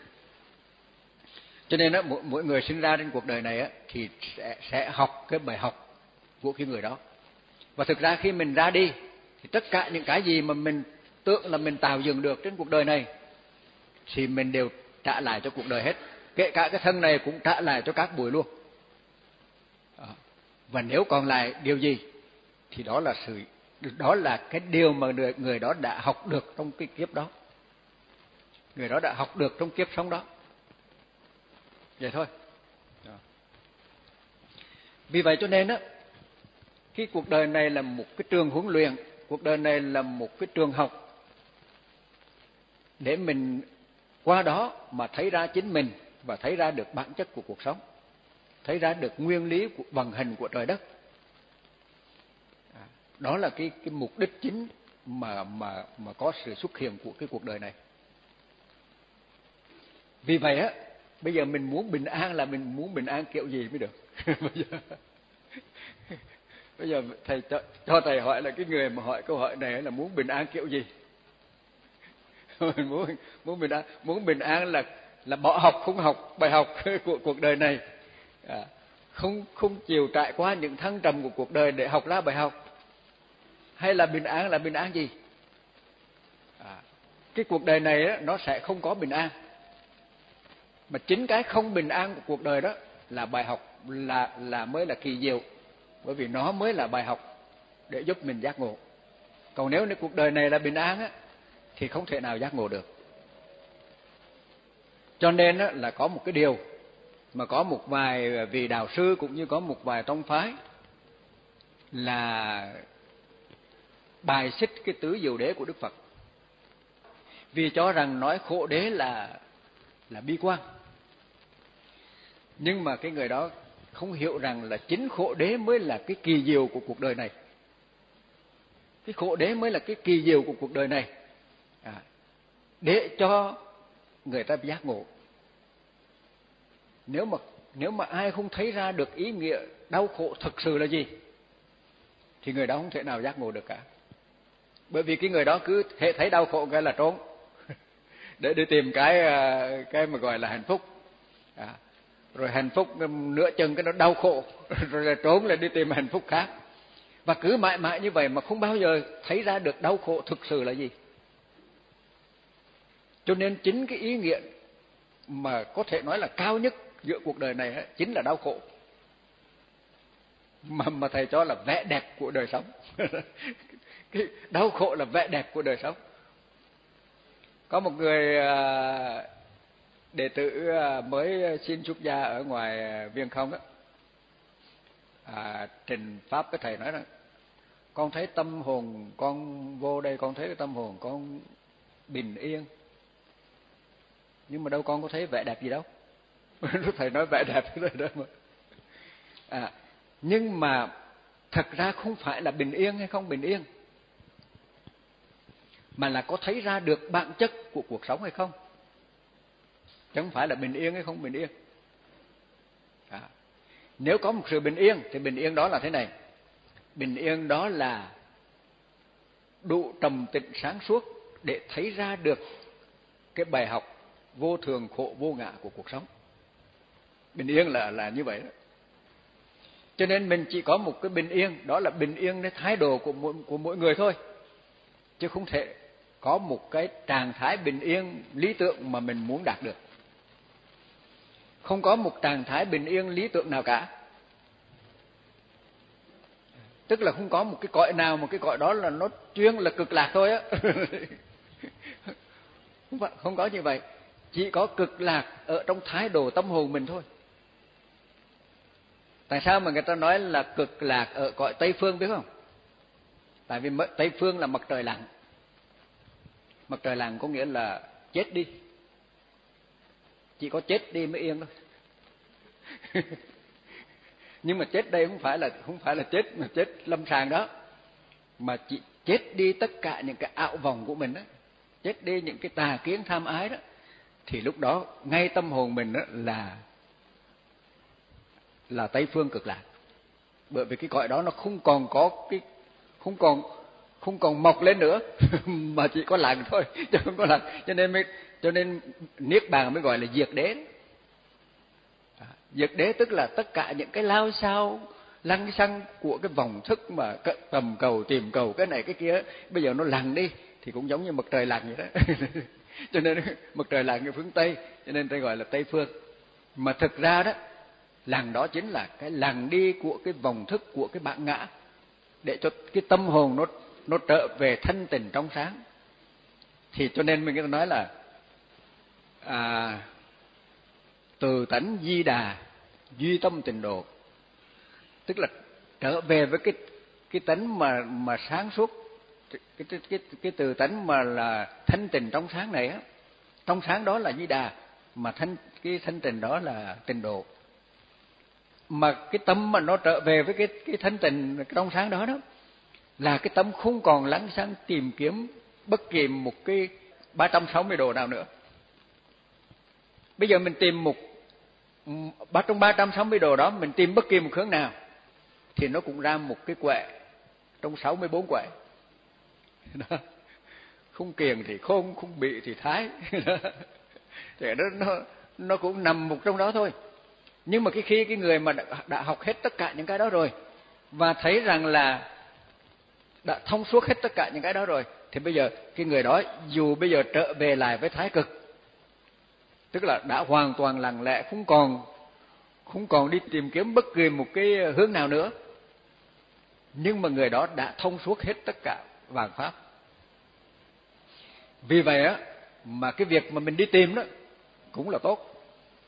Cho nên đó, mỗi, mỗi người sinh ra trên cuộc đời này á, thì sẽ, sẽ học cái bài học của cái người đó. Và thực ra khi mình ra đi thì tất cả những cái gì mà mình tưởng là mình tạo dựng được trên cuộc đời này thì mình đều trả lại cho cuộc đời hết. Kể cả cái thân này cũng trả lại cho các bụi luôn. Và nếu còn lại điều gì thì đó là sự đó là cái điều mà người, người đó đã học được trong cái kiếp đó. Người đó đã học được trong kiếp sống đó. Vậy thôi. Vì vậy cho nên á, cái cuộc đời này là một cái trường huấn luyện, cuộc đời này là một cái trường học để mình qua đó mà thấy ra chính mình và thấy ra được bản chất của cuộc sống, thấy ra được nguyên lý của vận hành của trời đất. Đó là cái cái mục đích chính mà mà mà có sự xuất hiện của cái cuộc đời này. Vì vậy á, bây giờ mình muốn bình an là mình muốn bình an kiểu gì mới được. bây giờ bây giờ thầy cho, cho thầy hỏi là cái người mà hỏi câu hỏi này là muốn bình an kiểu gì? Mình muốn muốn bình an muốn bình an là là bỏ học không học bài học của cuộc đời này, à, không không chịu trải qua những thăng trầm của cuộc đời để học ra bài học, hay là bình an là bình an gì? À, cái cuộc đời này á, nó sẽ không có bình an, mà chính cái không bình an của cuộc đời đó là bài học, là là mới là kỳ diệu, bởi vì nó mới là bài học để giúp mình giác ngộ. Còn nếu như cuộc đời này là bình an á, thì không thể nào giác ngộ được. Cho nên á, là có một cái điều mà có một vài vị đạo sư cũng như có một vài tông phái là bài xích cái tứ diệu đế của Đức Phật, vì cho rằng nói khổ đế là là bi quan. Nhưng mà cái người đó không hiểu rằng là chính khổ đế mới là cái kỳ diệu của cuộc đời này. Cái khổ đế mới là cái kỳ diệu của cuộc đời này, à, để cho người ta giác ngộ. Nếu mà nếu mà ai không thấy ra được ý nghĩa đau khổ thực sự là gì, thì người đó không thể nào giác ngộ được cả. Bởi vì cái người đó cứ hệ thấy đau khổ cái là trốn để đi tìm cái cái mà gọi là hạnh phúc, à, rồi hạnh phúc nửa chừng cái nó đau khổ rồi là trốn lại đi tìm hạnh phúc khác, và cứ mãi mãi như vậy mà không bao giờ thấy ra được đau khổ thực sự là gì. Cho nên chính cái ý nghĩa mà có thể nói là cao nhất giữa cuộc đời này ấy, chính là đau khổ, mà mà thầy cho là vẻ đẹp của đời sống. Cái đau khổ là vẻ đẹp của đời sống. Có một người đệ tử mới xin xuất gia ở ngoài Viên Không đó, à, trình pháp với thầy nói rằng con thấy tâm hồn con vô đây, con thấy cái tâm hồn con bình yên, nhưng mà đâu con có thấy vẻ đẹp gì đâu. Lúc thầy nói vẻ đẹp rồi đó mà. À, nhưng mà thật ra không phải là bình yên hay không bình yên, mà là có thấy ra được bản chất của cuộc sống hay không, chứ không phải là bình yên hay không bình yên. À, nếu có một sự bình yên thì bình yên đó là thế này: bình yên đó là đủ trầm tĩnh sáng suốt để thấy ra được cái bài học vô thường khổ vô ngã của cuộc sống. Bình yên là là như vậy đó. Cho nên mình chỉ có một cái bình yên, đó là bình yên cái thái độ của mỗi, của mỗi người thôi, chứ không thể có một cái trạng thái bình yên lý tưởng mà mình muốn đạt được. Không có một trạng thái bình yên lý tưởng nào cả. Tức là không có một cái cõi nào, một cái cõi đó là nó chuyên là cực lạc thôi á. Không, không có như vậy. Chỉ có cực lạc ở trong thái độ tâm hồn mình thôi. Tại sao mà người ta nói là cực lạc ở cõi Tây Phương biết không? Tại vì Tây Phương là mặt trời lặn. Mặt trời lặn có nghĩa là chết đi. Chỉ có chết đi mới yên thôi. Nhưng mà chết đây không phải là không phải là chết mà chết lâm sàng đó, mà chỉ chết đi tất cả những cái ảo vọng của mình đó, chết đi những cái tà kiến tham ái đó, thì lúc đó ngay tâm hồn mình đó là là Tây Phương cực lạc. Bởi vì cái cõi đó nó không còn có cái không còn không còn mọc lên nữa mà chỉ có lặng thôi, chứ không có lặng. Cho nên mới, cho nên niết bàn mới gọi là diệt đế. À, diệt đế tức là tất cả những cái lao sao lăng xăng của cái vòng thức mà tầm cầu tìm cầu cái này cái kia, bây giờ nó lặng đi thì cũng giống như mặt trời lặn vậy đó. Cho nên mặt trời lặn ở phương Tây, cho nên ta gọi là Tây Phương. Mà thực ra đó, lặng đó chính là cái lặng đi của cái vòng thức của cái bản ngã, để cho cái tâm hồn nó nó trở về thanh tịnh trong sáng. Thì cho nên mình có nói là à, từ tánh di đà duy tâm tịnh độ, tức là trở về với cái cái tánh mà mà sáng suốt, cái cái cái, cái từ tánh mà là thanh tịnh trong sáng này á. Trong sáng đó là di đà, mà thanh cái thanh tịnh đó là tịnh độ. Mà cái tâm mà nó trở về với cái cái thanh tịnh trong sáng đó đó, là cái tâm không còn lắng xăng tìm kiếm bất kỳ một cái ba trăm sáu mươi độ nào nữa. Bây giờ mình tìm một trong ba trăm sáu mươi độ đó, mình tìm bất kỳ một hướng nào thì nó cũng ra một cái quẻ trong sáu mươi bốn quẻ đó. Không kiềng thì khôn, không bị thì thái. Thì nó nó nó cũng nằm một trong đó thôi. Nhưng mà cái khi cái người mà đã, đã học hết tất cả những cái đó rồi và thấy rằng là đã thông suốt hết tất cả những cái đó rồi, thì bây giờ cái người đó dù bây giờ trở về lại với thái cực, tức là đã hoàn toàn lặng lẽ, không còn không còn đi tìm kiếm bất kỳ một cái hướng nào nữa, nhưng mà người đó đã thông suốt hết tất cả vàng pháp. Vì vậy á mà cái việc mà mình đi tìm đó cũng là tốt.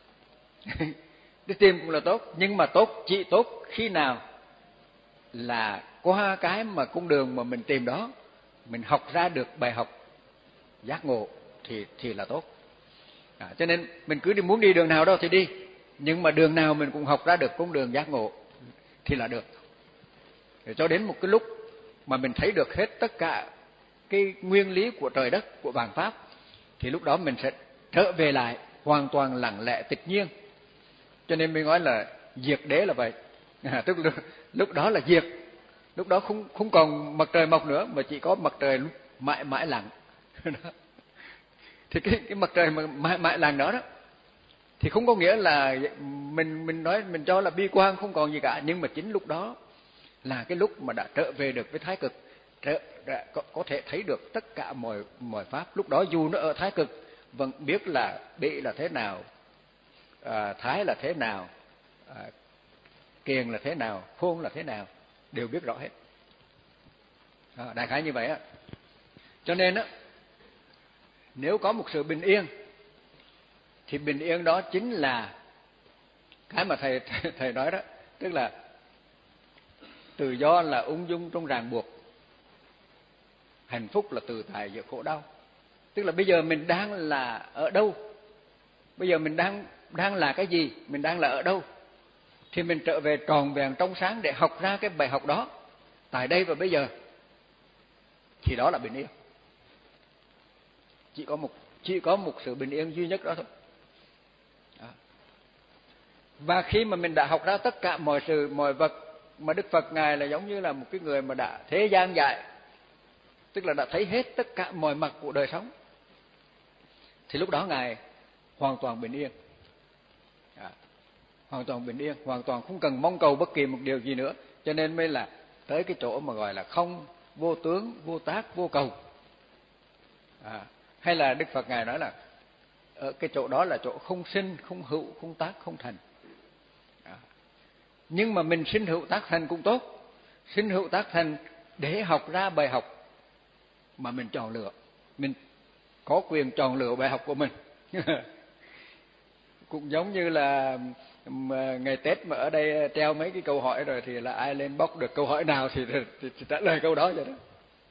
Đi tìm cũng là tốt, nhưng mà tốt chỉ tốt khi nào là qua cái mà cung đường mà mình tìm đó mình học ra được bài học giác ngộ thì thì là tốt. À, cho nên mình cứ đi muốn đi đường nào đâu thì đi, nhưng mà đường nào mình cũng học ra được cung đường giác ngộ thì là được. Để cho đến một cái lúc mà mình thấy được hết tất cả cái nguyên lý của trời đất, của vạn pháp, thì lúc đó mình sẽ trở về lại hoàn toàn lặng lẽ tịch nhiên. Cho nên mình nói là diệt đế là vậy. À, tức là lúc đó là diệt, lúc đó không không còn mặt trời mọc nữa mà chỉ có mặt trời mãi mãi lặng. Thì cái cái mặt trời mà mãi mãi lặng đó đó thì không có nghĩa là mình mình nói mình cho là bi quan không còn gì cả, nhưng mà chính lúc đó là cái lúc mà đã trở về được với thái cực, trở, đã, có, có thể thấy được tất cả mọi mọi pháp. Lúc đó dù nó ở thái cực vẫn biết là bị là thế nào, à, thái là thế nào, à, kiền là thế nào, khôn là thế nào, đều biết rõ hết. À, đại khái như vậy á. Cho nên á, nếu có một sự bình yên thì bình yên đó chính là cái mà thầy thầy, thầy nói đó, tức là tự do là ung dung trong ràng buộc, hạnh phúc là tự tại giữa khổ đau. Tức là bây giờ mình đang là ở đâu, bây giờ mình đang đang là cái gì, mình đang là ở đâu, thì mình trở về tròn vẹn trong sáng để học ra cái bài học đó tại đây và bây giờ, thì đó là bình yên. Chỉ có một chỉ có một sự bình yên duy nhất đó thôi. Đó. Và khi mà mình đã học ra tất cả mọi sự mọi vật, mà Đức Phật Ngài là giống như là một cái người mà đã thế gian dạy, tức là đã thấy hết tất cả mọi mặt của đời sống, thì lúc đó Ngài hoàn toàn bình yên. À, hoàn toàn bình yên, hoàn toàn không cần mong cầu bất kỳ một điều gì nữa. Cho nên mới là tới cái chỗ mà gọi là không, vô tướng, vô tác, vô cầu. À, hay là Đức Phật Ngài nói là ở cái chỗ đó là chỗ không sinh, không hữu, không tác, không thành. À, nhưng mà mình sinh hữu tác thành cũng tốt, sinh hữu tác thành để học ra bài học mà mình chọn lựa, mình có quyền chọn lựa bài học của mình. Cũng giống như là ngày Tết mà ở đây treo mấy cái câu hỏi rồi thì là ai lên bóc được câu hỏi nào thì, thì, thì trả lời câu đó vậy đó.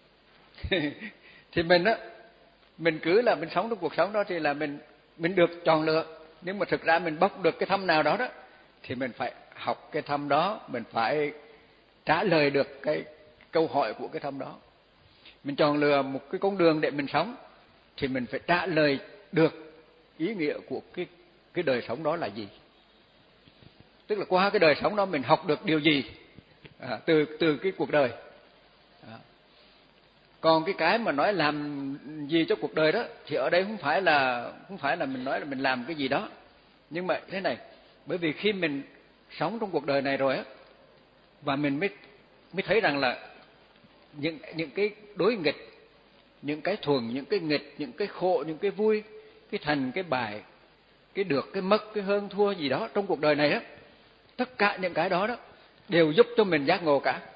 Thì mình á, mình cứ là mình sống trong cuộc sống đó thì là mình mình được chọn lựa, nhưng mà thực ra mình bóc được cái thăm nào đó đó thì mình phải học cái thăm đó, mình phải trả lời được cái câu hỏi của cái thăm đó. Mình chọn lựa một cái con đường để mình sống thì mình phải trả lời được ý nghĩa của cái cái đời sống đó là gì. Tức là qua cái đời sống đó mình học được điều gì à, từ từ cái cuộc đời. À. Còn cái cái mà nói làm gì cho cuộc đời đó thì ở đây không phải là không phải là mình nói là mình làm cái gì đó, nhưng mà thế này, bởi vì khi mình sống trong cuộc đời này rồi á, và mình mới mới thấy rằng là những những cái đối nghịch, những cái thuần, những cái nghịch, những cái khổ, những cái vui, cái thành, cái bại, cái được, cái mất, cái hơn thua gì đó trong cuộc đời này á, tất cả những cái đó đó đều giúp cho mình giác ngộ cả.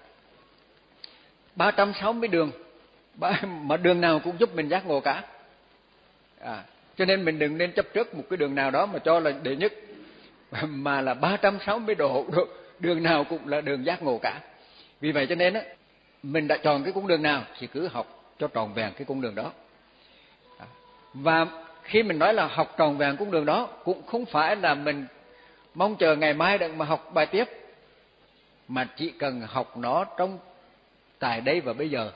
ba trăm sáu mươi đường, mà đường nào cũng giúp mình giác ngộ cả. À, cho nên mình đừng nên chấp trước một cái đường nào đó mà cho là đệ nhất, mà là ba trăm sáu mươi độ, đường nào cũng là đường giác ngộ cả. Vì vậy cho nên á, mình đã chọn cái cung đường nào thì cứ học cho tròn vẹn cái cung đường đó. Và khi mình nói là học tròn vẹn cung đường đó, cũng không phải là mình mong chờ ngày mai để mà học bài tiếp, mà chỉ cần học nó trong tại đây và bây giờ.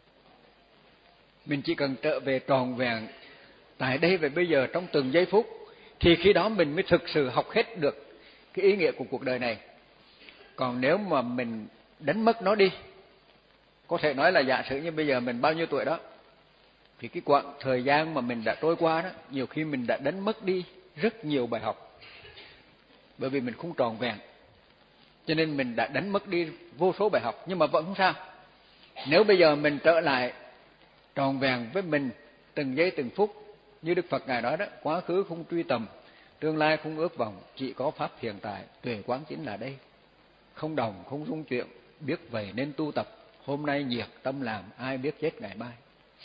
Mình chỉ cần trở về tròn vẹn tại đây và bây giờ trong từng giây phút, thì khi đó mình mới thực sự học hết được cái ý nghĩa của cuộc đời này. Còn nếu mà mình đánh mất nó đi, có thể nói là giả sử như bây giờ mình bao nhiêu tuổi đó, thì cái quãng thời gian mà mình đã trôi qua đó, nhiều khi mình đã đánh mất đi rất nhiều bài học, bởi vì mình không tròn vẹn, cho nên mình đã đánh mất đi vô số bài học. Nhưng mà vẫn không sao, nếu bây giờ mình trở lại tròn vẹn với mình từng giây từng phút, như Đức Phật Ngài nói đó, quá khứ không truy tầm, tương lai không ước vọng, chỉ có pháp hiện tại, tuệ quán chính là đây, không đồng không dung chuyện, biết vậy nên tu tập, hôm nay nhiệt tâm làm, ai biết chết ngày mai.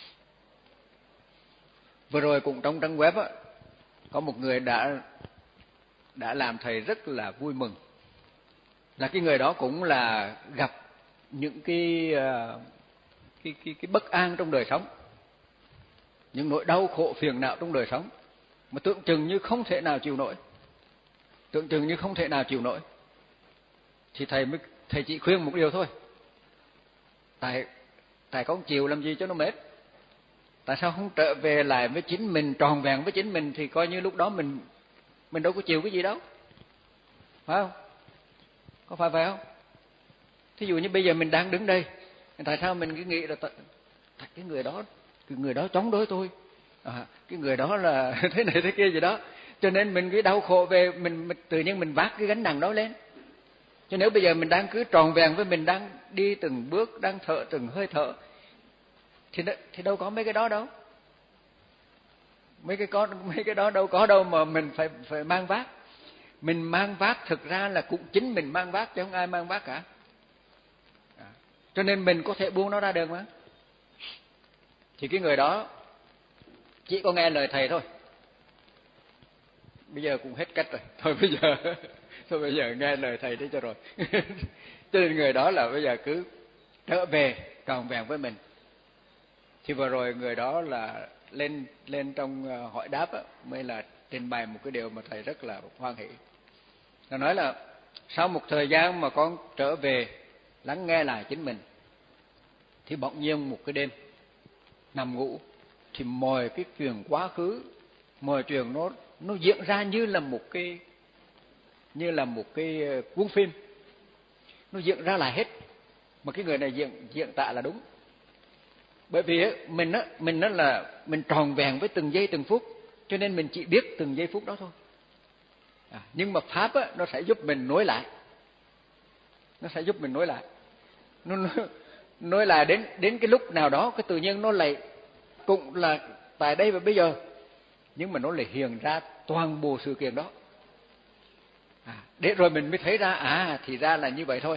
Vừa rồi cũng trong trang web á, có một người đã đã làm thầy rất là vui mừng. Là cái người đó cũng là gặp những cái cái cái, cái bất an trong đời sống, những nỗi đau khổ phiền não trong đời sống mà tưởng chừng như không thể nào chịu nổi, tưởng chừng như không thể nào chịu nổi. Thì thầy mới thầy chỉ khuyên một điều thôi: tại tại con chịu làm gì cho nó mệt? Tại sao không trở về lại với chính mình, tròn vẹn với chính mình, thì coi như lúc đó mình mình đâu có chịu cái gì đâu, phải không? Có phải vậy không? Thí dụ như bây giờ mình đang đứng đây, tại sao mình cứ nghĩ là cái người đó cái người đó chống đối tôi, à, cái người đó là thế này thế kia gì đó, cho nên mình cứ đau khổ về, mình, mình tự nhiên mình vác cái gánh nặng đó lên. Cho nếu bây giờ mình đang cứ tròn vẹn với mình, đang đi từng bước, đang thở từng hơi thở, thì thì đâu có mấy cái đó đâu. Mấy cái có mấy cái đó đâu có đâu mà mình phải phải mang vác. Mình mang vác thực ra là cũng chính mình mang vác, chứ không ai mang vác cả. À, cho nên mình có thể buông nó ra được mà. Thì cái người đó chỉ có nghe lời thầy thôi. Bây giờ cũng hết cách rồi. Thôi bây giờ thôi bây giờ nghe lời thầy đấy cho rồi. Cho nên người đó là bây giờ cứ trở về tròn vẹn với mình. Thì vừa rồi người đó là lên lên trong hỏi đáp á, mới là trình bày một cái điều mà thầy rất là hoan hỷ. Nó nói là sau một thời gian mà con trở về lắng nghe lại chính mình, thì bỗng nhiên một cái đêm nằm ngủ, thì mọi cái chuyện quá khứ, mọi chuyện nó nó diễn ra như là một cái như là một cái cuốn phim, nó diễn ra lại hết. Mà cái người này diễn diễn tả là đúng. Bởi vì mình á mình á là mình tròn vẹn với từng giây từng phút, cho nên mình chỉ biết từng giây phút đó thôi. À, nhưng mà pháp á nó sẽ giúp mình nối lại, nó sẽ giúp mình nối lại, nó nối lại đến đến cái lúc nào đó, cái tự nhiên nó lại cũng là tại đây và bây giờ, nhưng mà nó lại hiện ra toàn bộ sự kiện đó. À, để rồi mình mới thấy ra à thì ra là như vậy thôi.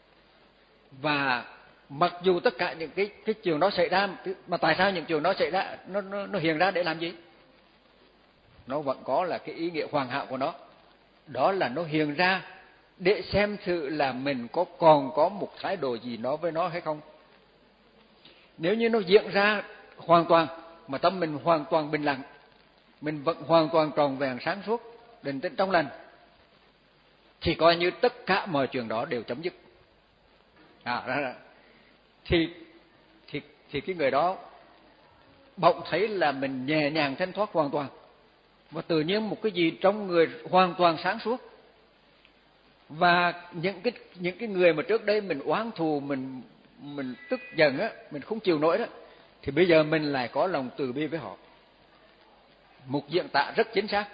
Và mặc dù tất cả những cái cái chuyện đó xảy ra, mà tại sao những chuyện đó xảy ra, nó nó nó hiện ra để làm gì? Nó vẫn có là cái ý nghĩa hoàn hảo của nó. Đó là nó hiện ra để xem thử là mình có còn có một thái độ gì nó với nó hay không. Nếu như nó diễn ra hoàn toàn mà tâm mình hoàn toàn bình lặng, mình vẫn hoàn toàn tròn vẹn sáng suốt, định tĩnh trong lành, thì coi như tất cả mọi chuyện đó đều chấm dứt. À, đó là, thì thì thì cái người đó bỗng thấy là mình nhẹ nhàng thanh thoát hoàn toàn, và tự nhiên một cái gì trong người hoàn toàn sáng suốt. Và những cái những cái người mà trước đây mình oán thù, mình mình tức giận á, mình không chịu nổi đó, thì bây giờ mình lại có lòng từ bi với họ. Một diễn tả rất chính xác.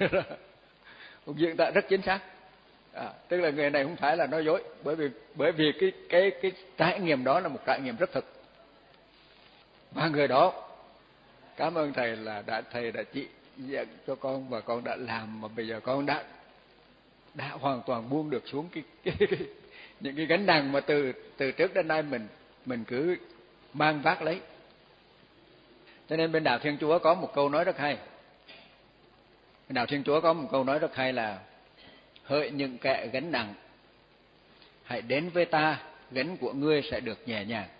Một diễn tả rất chính xác. À, tức là người này không phải là nói dối, bởi vì bởi vì cái cái cái trải nghiệm đó là một trải nghiệm rất thực. Và người đó cảm ơn thầy là đã thầy đã chỉ dẫn cho con, và con đã làm, mà bây giờ con đã đã hoàn toàn buông được xuống cái, cái, cái những cái gánh nặng mà từ từ trước đến nay mình mình cứ mang vác lấy. Cho nên bên đạo Thiên Chúa có một câu nói rất hay. Bên đạo Thiên Chúa có một câu nói rất hay là: hỡi những kẻ gánh nặng, hãy đến với ta, gánh của ngươi sẽ được nhẹ nhàng.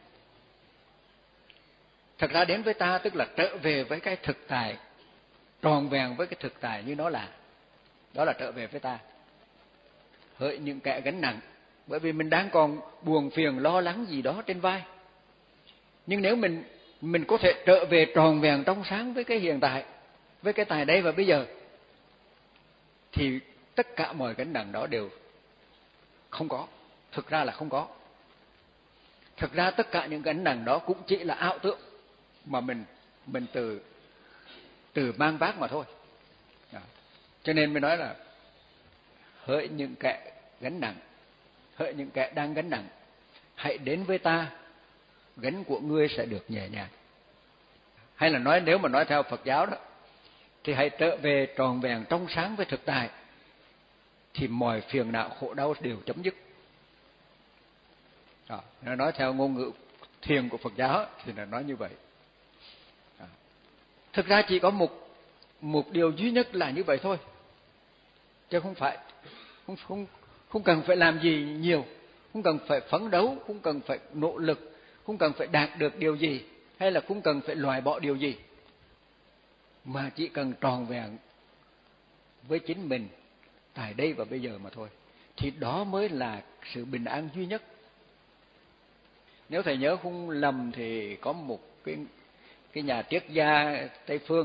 Thật ra đến với ta tức là trở về với cái thực tại, tròn vẹn với cái thực tại như nó là. Đó là trở về với ta. Hỡi những kẻ gánh nặng, bởi vì mình đang còn buồn phiền lo lắng gì đó trên vai. Nhưng nếu mình mình có thể trở về tròn vẹn trong sáng với cái hiện tại, với cái tại đây và bây giờ, thì tất cả mọi gánh nặng đó đều không có. Thực ra là không có. Thực ra tất cả những gánh nặng đó cũng chỉ là ảo tưởng mà mình mình từ từ mang vác mà thôi. Đó. Cho nên mới nói là hỡi những kẻ gánh nặng, hỡi những kẻ đang gánh nặng, hãy đến với ta, gánh của ngươi sẽ được nhẹ nhàng. Hay là nói, nếu mà nói theo Phật giáo đó, thì hãy trở về tròn vẹn trong sáng với thực tại, thì mọi phiền não khổ đau đều chấm dứt. Đó, nó nói theo ngôn ngữ thiền của Phật giáo thì là nói như vậy. Đó. Thực ra chỉ có một một điều duy nhất là như vậy thôi, chứ không phải không không không cần phải làm gì nhiều, không cần phải phấn đấu, không cần phải nỗ lực, không cần phải đạt được điều gì, hay là không cần phải loại bỏ điều gì, mà chỉ cần tròn vẹn với chính mình tại đây và bây giờ mà thôi, thì đó mới là sự bình an duy nhất. Nếu thầy nhớ không lầm thì có một cái cái nhà triết gia Tây phương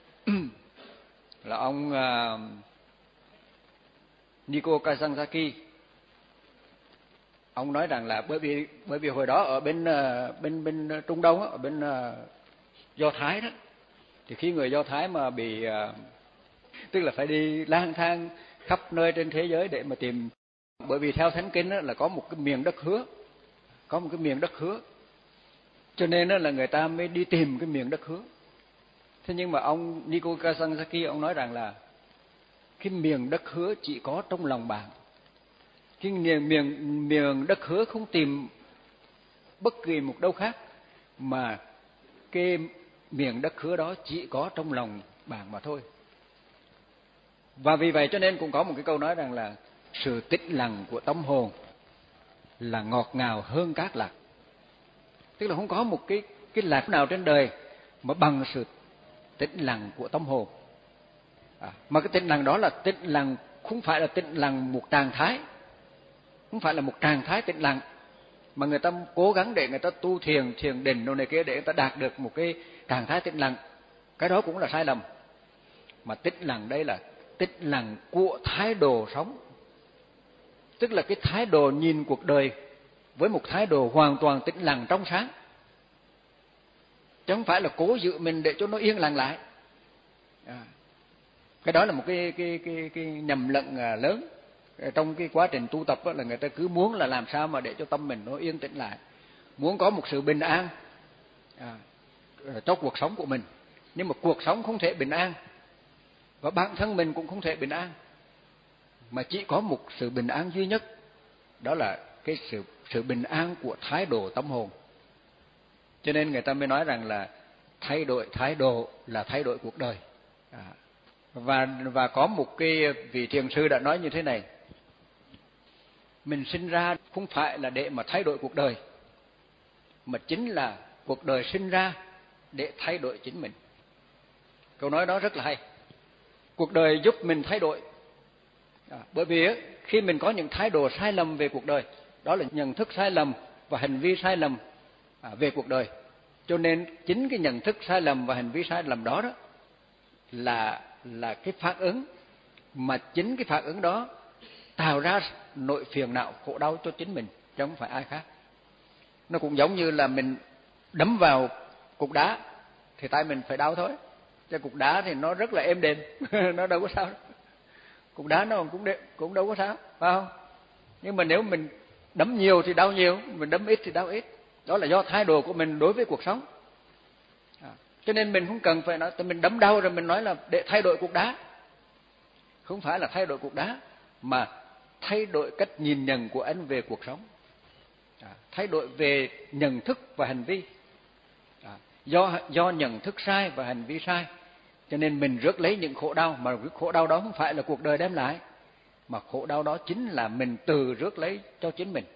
là ông uh, Nico Kazanzaki. Ông nói rằng là bởi vì bởi vì hồi đó ở bên uh, bên bên Trung Đông ở bên uh, Do Thái đó, thì khi người Do Thái mà bị uh, tức là phải đi lang thang khắp nơi trên thế giới để mà tìm, bởi vì theo Thánh Kinh đó, là có một cái miền đất hứa, có một cái miền đất hứa, cho nên đó là người ta mới đi tìm cái miền đất hứa. Thế nhưng mà ông Nico Kazanzaki ông nói rằng là cái miền đất hứa chỉ có trong lòng bạn. Cái miền miền miền đất hứa không tìm bất kỳ một đâu khác, mà cái miền đất hứa đó chỉ có trong lòng bạn mà thôi. Và vì vậy cho nên cũng có một cái câu nói rằng là sự tĩnh lặng của tâm hồn là ngọt ngào hơn cát lạc. Tức là không có một cái cái lạc nào trên đời mà bằng sự tĩnh lặng của tâm hồn. À, mà cái tĩnh lặng đó là tĩnh lặng, không phải là tĩnh lặng một trạng thái, không phải là một trạng thái tĩnh lặng mà người ta cố gắng để người ta tu thiền, thiền định đồ này kia để người ta đạt được một cái trạng thái tĩnh lặng. Cái đó cũng là sai lầm. Mà tĩnh lặng đây là tĩnh lặng của thái độ sống, tức là cái thái độ nhìn cuộc đời với một thái độ hoàn toàn tĩnh lặng trong sáng, chứ không phải là cố giữ mình để cho nó yên lặng lại. À, cái đó là một cái cái cái cái nhầm lẫn lớn trong cái quá trình tu tập đó, là người ta cứ muốn là làm sao mà để cho tâm mình nó yên tĩnh lại, muốn có một sự bình an à, cho cuộc sống của mình. Nhưng mà cuộc sống không thể bình an, và bản thân mình cũng không thể bình an, mà chỉ có một sự bình an duy nhất, đó là cái sự sự bình an của thái độ tâm hồn. Cho nên người ta mới nói rằng là thay đổi thái độ là thay đổi cuộc đời. À, và và có một cái vị thiền sư đã nói như thế này: mình sinh ra không phải là để mà thay đổi cuộc đời, mà chính là cuộc đời sinh ra để thay đổi chính mình. Câu nói đó rất là hay. Cuộc đời giúp mình thay đổi. À, bởi vì khi mình có những thái độ sai lầm về cuộc đời, đó là nhận thức sai lầm và hành vi sai lầm à, về cuộc đời. Cho nên chính cái nhận thức sai lầm và hành vi sai lầm đó đó là là cái phản ứng, mà chính cái phản ứng đó tạo ra nỗi phiền não khổ đau cho chính mình, chứ không phải ai khác. Nó cũng giống như là mình đấm vào cục đá thì tay mình phải đau thôi, chứ cục đá thì nó rất là êm đềm nó đâu có sao. Cục đá nó cũng đêm, cũng đâu có sao, phải không? Nhưng mà nếu mình đấm nhiều thì đau nhiều, mình đấm ít thì đau ít. Đó là do thái độ của mình đối với cuộc sống. À, cho nên mình không cần phải nói mình đấm đau rồi mình nói là để thay đổi cục đá. Không phải là thay đổi cục đá, mà thay đổi cách nhìn nhận của anh về cuộc sống. À, thay đổi về nhận thức và hành vi. À, do do nhận thức sai và hành vi sai, cho nên mình rước lấy những khổ đau, mà cái khổ đau đó không phải là cuộc đời đem lại, mà khổ đau đó chính là mình tự rước lấy cho chính mình.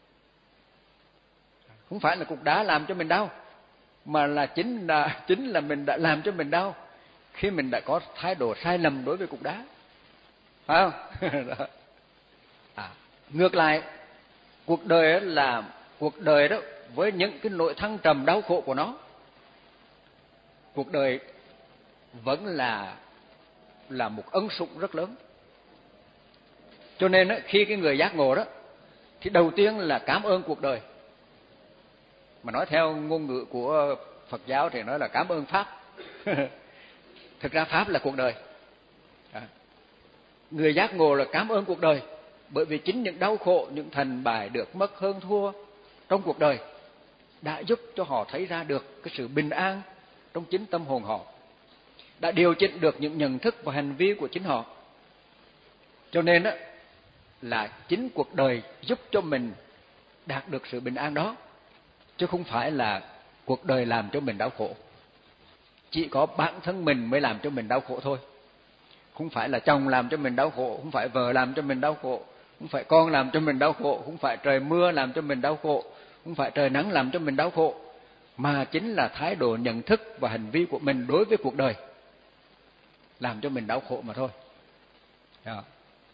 Không phải là cục đá làm cho mình đau, mà là chính là chính là mình đã làm cho mình đau khi mình đã có thái độ sai lầm đối với cục đá, phải không? À, ngược lại, cuộc đời là cuộc đời đó với những cái nỗi thăng trầm đau khổ của nó, cuộc đời vẫn là là một ân sủng rất lớn. Cho nên đó, khi cái người giác ngộ đó thì đầu tiên là cảm ơn cuộc đời. Mà nói theo ngôn ngữ của Phật giáo thì nói là cảm ơn Pháp. Thực ra Pháp là cuộc đời. À, người giác ngộ là cảm ơn cuộc đời, bởi vì chính những đau khổ, những thành bại, được mất, hơn thua trong cuộc đời đã giúp cho họ thấy ra được cái sự bình an trong chính tâm hồn họ, đã điều chỉnh được những nhận thức và hành vi của chính họ. Cho nên á, là chính cuộc đời giúp cho mình đạt được sự bình an đó, chứ không phải là cuộc đời làm cho mình đau khổ. Chỉ có bản thân mình mới làm cho mình đau khổ thôi. Không phải là chồng làm cho mình đau khổ, không phải vợ làm cho mình đau khổ, không phải con làm cho mình đau khổ, không phải trời mưa làm cho mình đau khổ, không phải trời nắng làm cho mình đau khổ, mà chính là thái độ nhận thức và hành vi của mình đối với cuộc đời làm cho mình đau khổ mà thôi. Đó.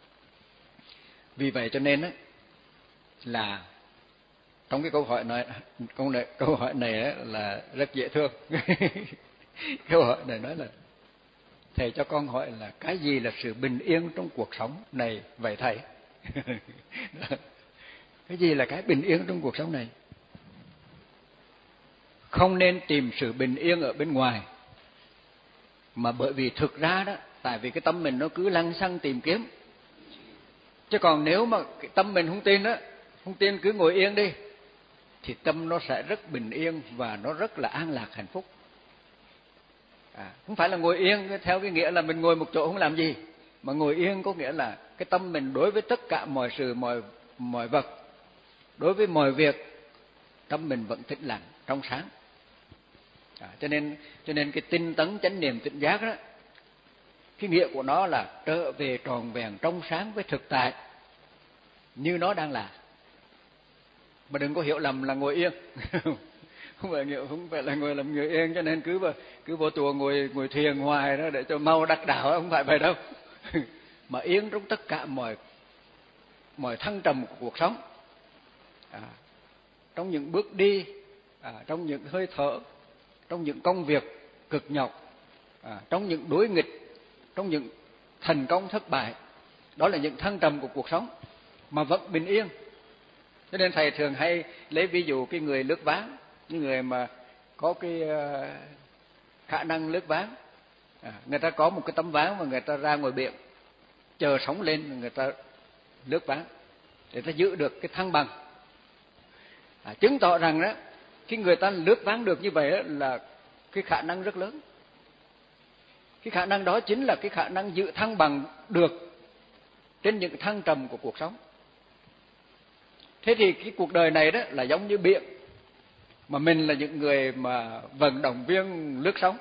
Vì vậy cho nên á, là trong cái câu hỏi này, câu này, câu hỏi này á, là rất dễ thương. Câu hỏi này nói là thầy cho con hỏi là cái gì là sự bình yên trong cuộc sống này vậy thầy? Cái gì là cái bình yên trong cuộc sống này? Không nên tìm sự bình yên ở bên ngoài, mà bởi vì thực ra đó, tại vì cái tâm mình nó cứ lăng xăng tìm kiếm. Chứ còn nếu mà cái tâm mình không tin đó, không tin cứ ngồi yên đi, thì tâm nó sẽ rất bình yên và nó rất là an lạc hạnh phúc. À, không phải là ngồi yên theo cái nghĩa là mình ngồi một chỗ không làm gì, mà ngồi yên có nghĩa là cái tâm mình đối với tất cả mọi sự, mọi mọi vật, đối với mọi việc, tâm mình vẫn tĩnh lặng, trong sáng. À, cho nên cho nên cái tinh tấn chánh niệm tỉnh giác đó, cái nghĩa của nó là trở về tròn vẹn trong sáng với thực tại như nó đang là. Mà đừng có hiểu lầm là ngồi yên. Không phải nghĩa, không phải là ngồi làm người yên cho nên cứ cứ vô chùa ngồi ngồi thiền hoài đó để cho mau đắc đạo, không phải vậy đâu. Mà yên trong tất cả mọi mọi thăng trầm của cuộc sống. À, trong những bước đi, à, trong những hơi thở, trong những công việc cực nhọc, à, trong những đối nghịch, trong những thành công thất bại, đó là những thăng trầm của cuộc sống mà vẫn bình yên. Cho nên thầy thường hay lấy ví dụ cái người lướt ván, những người mà có cái uh, khả năng lướt ván, à, người ta có một cái tấm ván mà người ta ra ngoài biển chờ sóng lên, người ta lướt ván để ta giữ được cái thăng bằng. À, chứng tỏ rằng đó, cái người ta lướt ván được như vậy đó, là cái khả năng rất lớn. Cái khả năng đó chính là cái khả năng giữ thăng bằng được trên những thăng trầm của cuộc sống. Thế thì cái cuộc đời này đó là giống như biển, mà mình là những người mà vận động viên lướt sóng.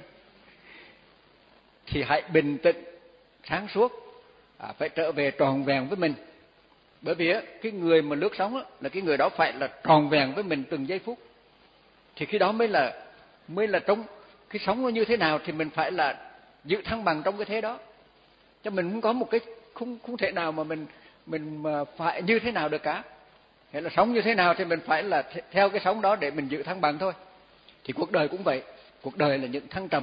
Thì hãy bình tĩnh, sáng suốt, à, phải trở về tròn vẹn với mình. Bởi vì á, cái người mà lướt sóng á, là cái người đó phải là tròn vẹn với mình từng giây phút. Thì khi đó mới là mới là trong cái sóng nó như thế nào thì mình phải là giữ thăng bằng trong cái thế đó. Cho mình không có một cái không không thể nào mà mình mình mà phải như thế nào được cả. Hay là sống như thế nào thì mình phải là theo cái sống đó để mình giữ thăng bằng thôi. Thì cuộc đời cũng vậy, cuộc đời là những thăng trầm.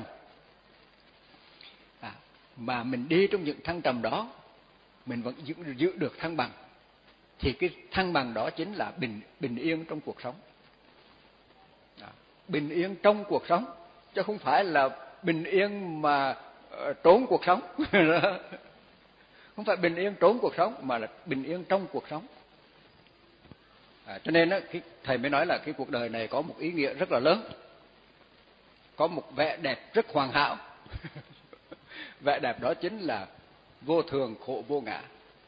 À, mà mình đi trong những thăng trầm đó, mình vẫn giữ, giữ được thăng bằng. Thì cái thăng bằng đó chính là bình bình yên trong cuộc sống. À, bình yên trong cuộc sống, chứ không phải là bình yên mà uh, trốn cuộc sống. Không phải bình yên trốn cuộc sống, mà là bình yên trong cuộc sống. À, cho nên đó, cái, thầy mới nói là cái cuộc đời này có một ý nghĩa rất là lớn, có một vẻ đẹp rất hoàn hảo. Vẻ đẹp đó chính là vô thường khổ vô ngã.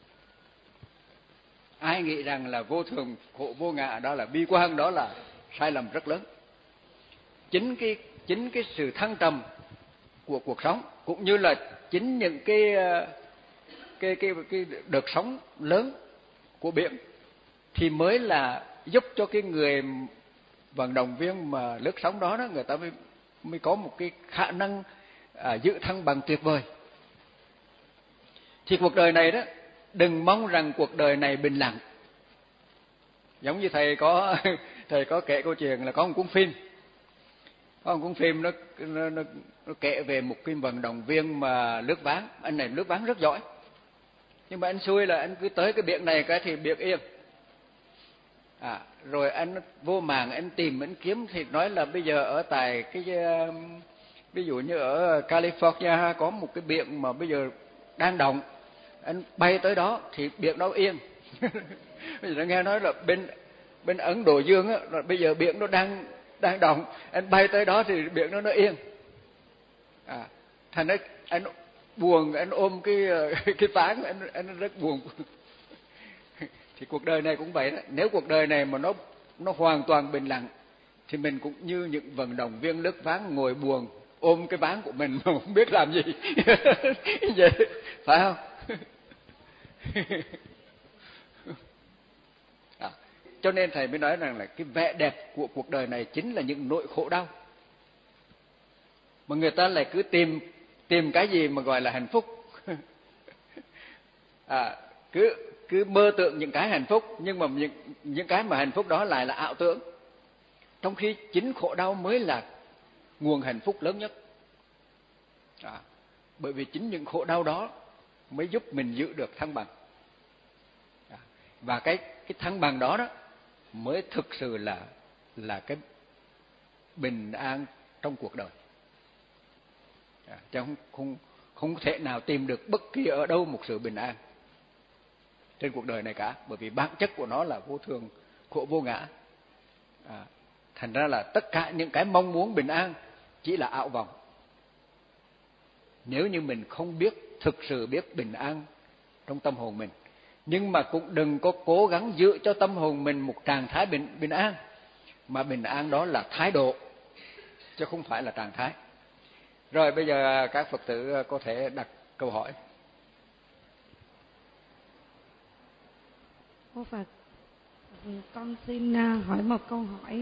Ai nghĩ rằng là vô thường khổ vô ngã đó là bi quan, đó là sai lầm rất lớn. Chính cái chính cái sự thăng trầm của cuộc sống, cũng như là chính những cái cái cái cái đợt sóng lớn của biển, thì mới là giúp cho cái người vận động viên mà lướt sóng đó, đó người ta mới mới có một cái khả năng à, giữ thăng bằng tuyệt vời. Thì cuộc đời này đó, đừng mong rằng cuộc đời này bình lặng. Giống như thầy có thầy có kể câu chuyện là có một cuốn phim, có một cuốn phim nó nó, nó, nó kể về một cái vận động viên mà lướt ván. Anh này lướt ván rất giỏi, nhưng mà anh xui là anh cứ tới cái biển này cái thì biển yên. À, rồi anh vô màng anh tìm anh kiếm thì nói là bây giờ ở tại cái ví dụ như ở California có một cái biển mà bây giờ đang động, anh bay tới đó thì biển đó yên. Bây giờ nghe nói là bên bên Ấn Độ Dương á, là bây giờ biển nó đang đang động, anh bay tới đó thì biển nó nó yên. À, thành ra anh buồn, anh ôm cái cái ván, anh anh rất buồn. Thì cuộc đời này cũng vậy đó. Nếu cuộc đời này mà nó nó hoàn toàn bình lặng thì mình cũng như những vận động viên lướt ván ngồi buồn ôm cái ván của mình mà không biết làm gì. Vậy phải không? À, cho nên thầy mới nói rằng là cái vẻ đẹp của cuộc đời này chính là những nỗi khổ đau. Mà người ta lại cứ tìm tìm cái gì mà gọi là hạnh phúc. À, cứ cứ mơ tưởng những cái hạnh phúc, nhưng mà những những cái mà hạnh phúc đó lại là ảo tưởng. Trong khi chính khổ đau mới là nguồn hạnh phúc lớn nhất. À, bởi vì chính những khổ đau đó mới giúp mình giữ được thăng bằng. À, và cái cái thăng bằng đó đó mới thực sự là là cái bình an trong cuộc đời. À, chứ không không không thể nào tìm được bất kỳ ở đâu một sự bình an trên cuộc đời này cả, bởi vì bản chất của nó là vô thường, khổ vô ngã. À, thành ra là tất cả những cái mong muốn bình an chỉ là ảo vọng. Nếu như mình không biết, thực sự biết bình an trong tâm hồn mình, nhưng mà cũng đừng có cố gắng giữ cho tâm hồn mình một trạng thái bình bình an, mà bình an đó là thái độ chứ không phải là trạng thái. Rồi bây giờ các Phật tử có thể đặt câu hỏi.
Cô Phật, con xin hỏi một câu hỏi.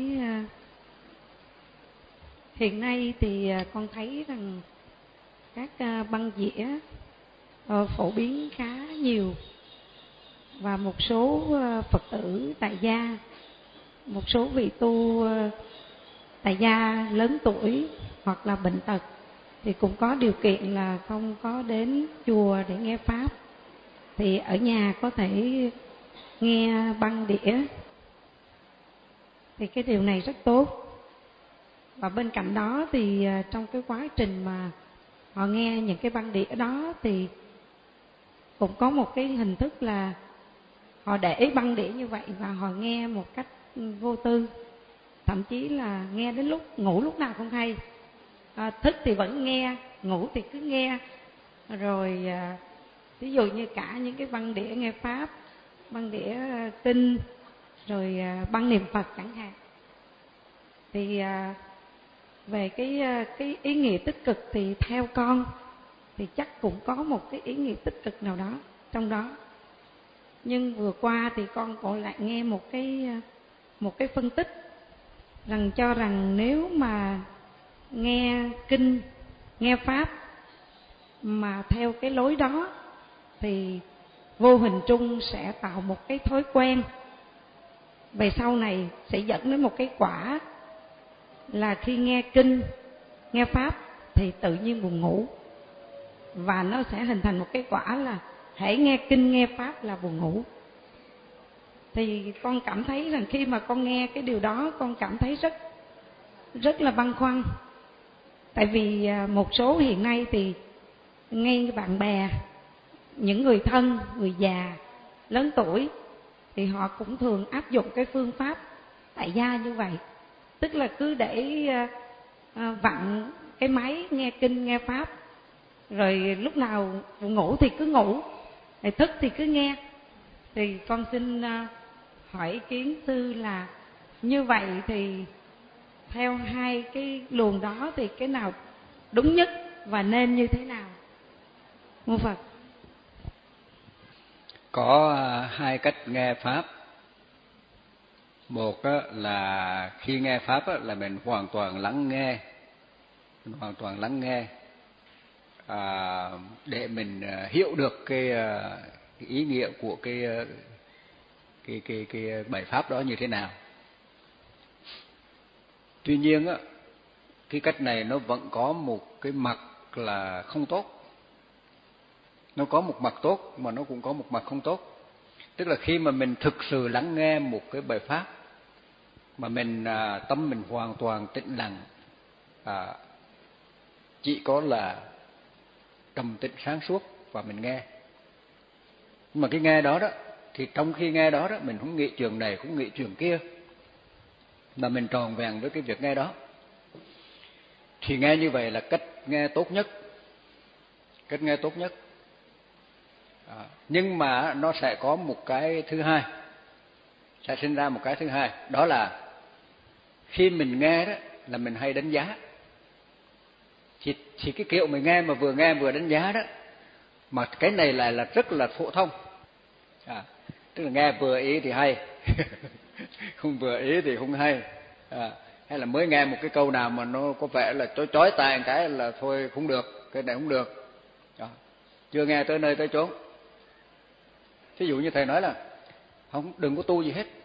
Hiện nay thì con thấy rằng các băng dĩa phổ biến khá nhiều, và một số Phật tử tại gia, một số vị tu tại gia lớn tuổi hoặc là bệnh tật thì cũng có điều kiện là không có đến chùa để nghe pháp, thì ở nhà có thể nghe băng đĩa, thì cái điều này rất tốt. Và bên cạnh đó thì trong cái quá trình mà họ nghe những cái băng đĩa đó thì cũng có một cái hình thức là họ để băng đĩa như vậy và họ nghe một cách vô tư, thậm chí là nghe đến lúc ngủ lúc nào không hay. À, thức thì vẫn nghe, ngủ thì cứ nghe. Rồi à, ví dụ như cả những cái băng đĩa nghe pháp, băng đĩa kinh, rồi à, băng niệm Phật chẳng hạn. Thì à, về cái cái ý nghĩa tích cực thì theo con thì chắc cũng có một cái ý nghĩa tích cực nào đó trong đó. Nhưng vừa qua thì con còn lại nghe một cái một cái phân tích rằng cho rằng nếu mà nghe kinh, nghe pháp mà theo cái lối đó thì vô hình chung sẽ tạo một cái thói quen, về sau này sẽ dẫn đến một cái quả là khi nghe kinh, nghe pháp thì tự nhiên buồn ngủ, và nó sẽ hình thành một cái quả là hễ nghe kinh nghe pháp là buồn ngủ. Thì con cảm thấy rằng khi mà con nghe cái điều đó, con cảm thấy rất rất là băn khoăn. Tại vì một số hiện nay thì ngay bạn bè, những người thân, người già, lớn tuổi thì họ cũng thường áp dụng cái phương pháp tại gia như vậy. Tức là cứ để vặn cái máy nghe kinh, nghe pháp, rồi lúc nào ngủ thì cứ ngủ, rồi thức thì cứ nghe. Thì con xin hỏi ý kiến sư là như vậy thì theo hai cái luồng đó thì cái nào đúng nhất và nên như thế nào? Mô Phật.
Có hai cách nghe pháp. Một là khi nghe pháp là mình hoàn toàn lắng nghe, mình hoàn toàn lắng nghe à, để mình hiểu được cái, cái ý nghĩa của cái cái cái cái bài pháp đó như thế nào. Tuy nhiên á, cái cách này nó vẫn có một cái mặt là không tốt. Nó có một mặt tốt mà nó cũng có một mặt không tốt. Tức là khi mà mình thực sự lắng nghe một cái bài pháp mà mình à, tâm mình hoàn toàn tĩnh lặng, à, chỉ có là trầm tĩnh sáng suốt và mình nghe. Nhưng mà cái nghe đó đó thì trong khi nghe đó đó mình không nghĩ chuyện này, không nghĩ chuyện kia, mà mình tròn vẹn với cái việc nghe đó, thì nghe như vậy là cách nghe tốt nhất, cách nghe tốt nhất. À, nhưng mà nó sẽ có một cái thứ hai, sẽ sinh ra một cái thứ hai, đó là khi mình nghe đó là mình hay đánh giá. Thì, thì cái kiểu mình nghe mà vừa nghe vừa đánh giá đó, mà cái này lại là rất là phổ thông. À, tức là nghe vừa ý thì hay, không vừa ý thì không hay. À, hay là mới nghe một cái câu nào mà nó có vẻ là chói chói tai một cái là thôi không được, cái này không được. Đó. Chưa nghe tới nơi tới chốn. Thí dụ như thầy nói là không, đừng có tu gì hết,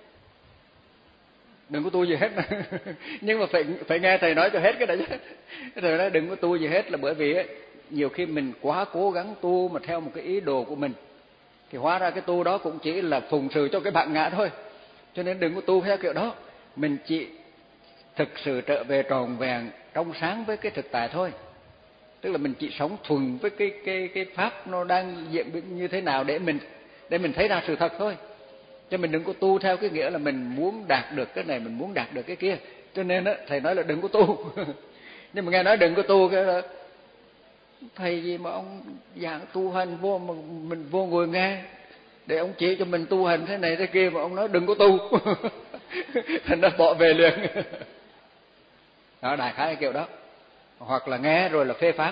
đừng có tu gì hết. Nhưng mà phải phải nghe thầy nói cho hết cái đấy chứ. Thầy nói đừng có tu gì hết là bởi vì ấy, nhiều khi mình quá cố gắng tu mà theo một cái ý đồ của mình, thì hóa ra cái tu đó cũng chỉ là phụng sự cho cái bạn ngã thôi. Cho nên đừng có tu theo kiểu đó. Mình chỉ thực sự trở về tròn vẹn trong sáng với cái thực tại thôi. Tức là mình chỉ sống thuần với cái cái cái pháp nó đang diễn biến như thế nào để mình để mình thấy ra sự thật thôi. Cho mình đừng có tu theo cái nghĩa là mình muốn đạt được cái này, mình muốn đạt được cái kia. Cho nên á, thầy nói là đừng có tu. Nhưng mà nghe nói đừng có tu cái là thầy gì mà ông giảng tu hành vô mà mình vô ngồi nghe để ông chỉ cho mình tu hành thế này thế kia, mà ông nói đừng có tu. Thành ra bỏ về liền. Đó, đại khái kiểu đó. Hoặc là nghe rồi là phê phán.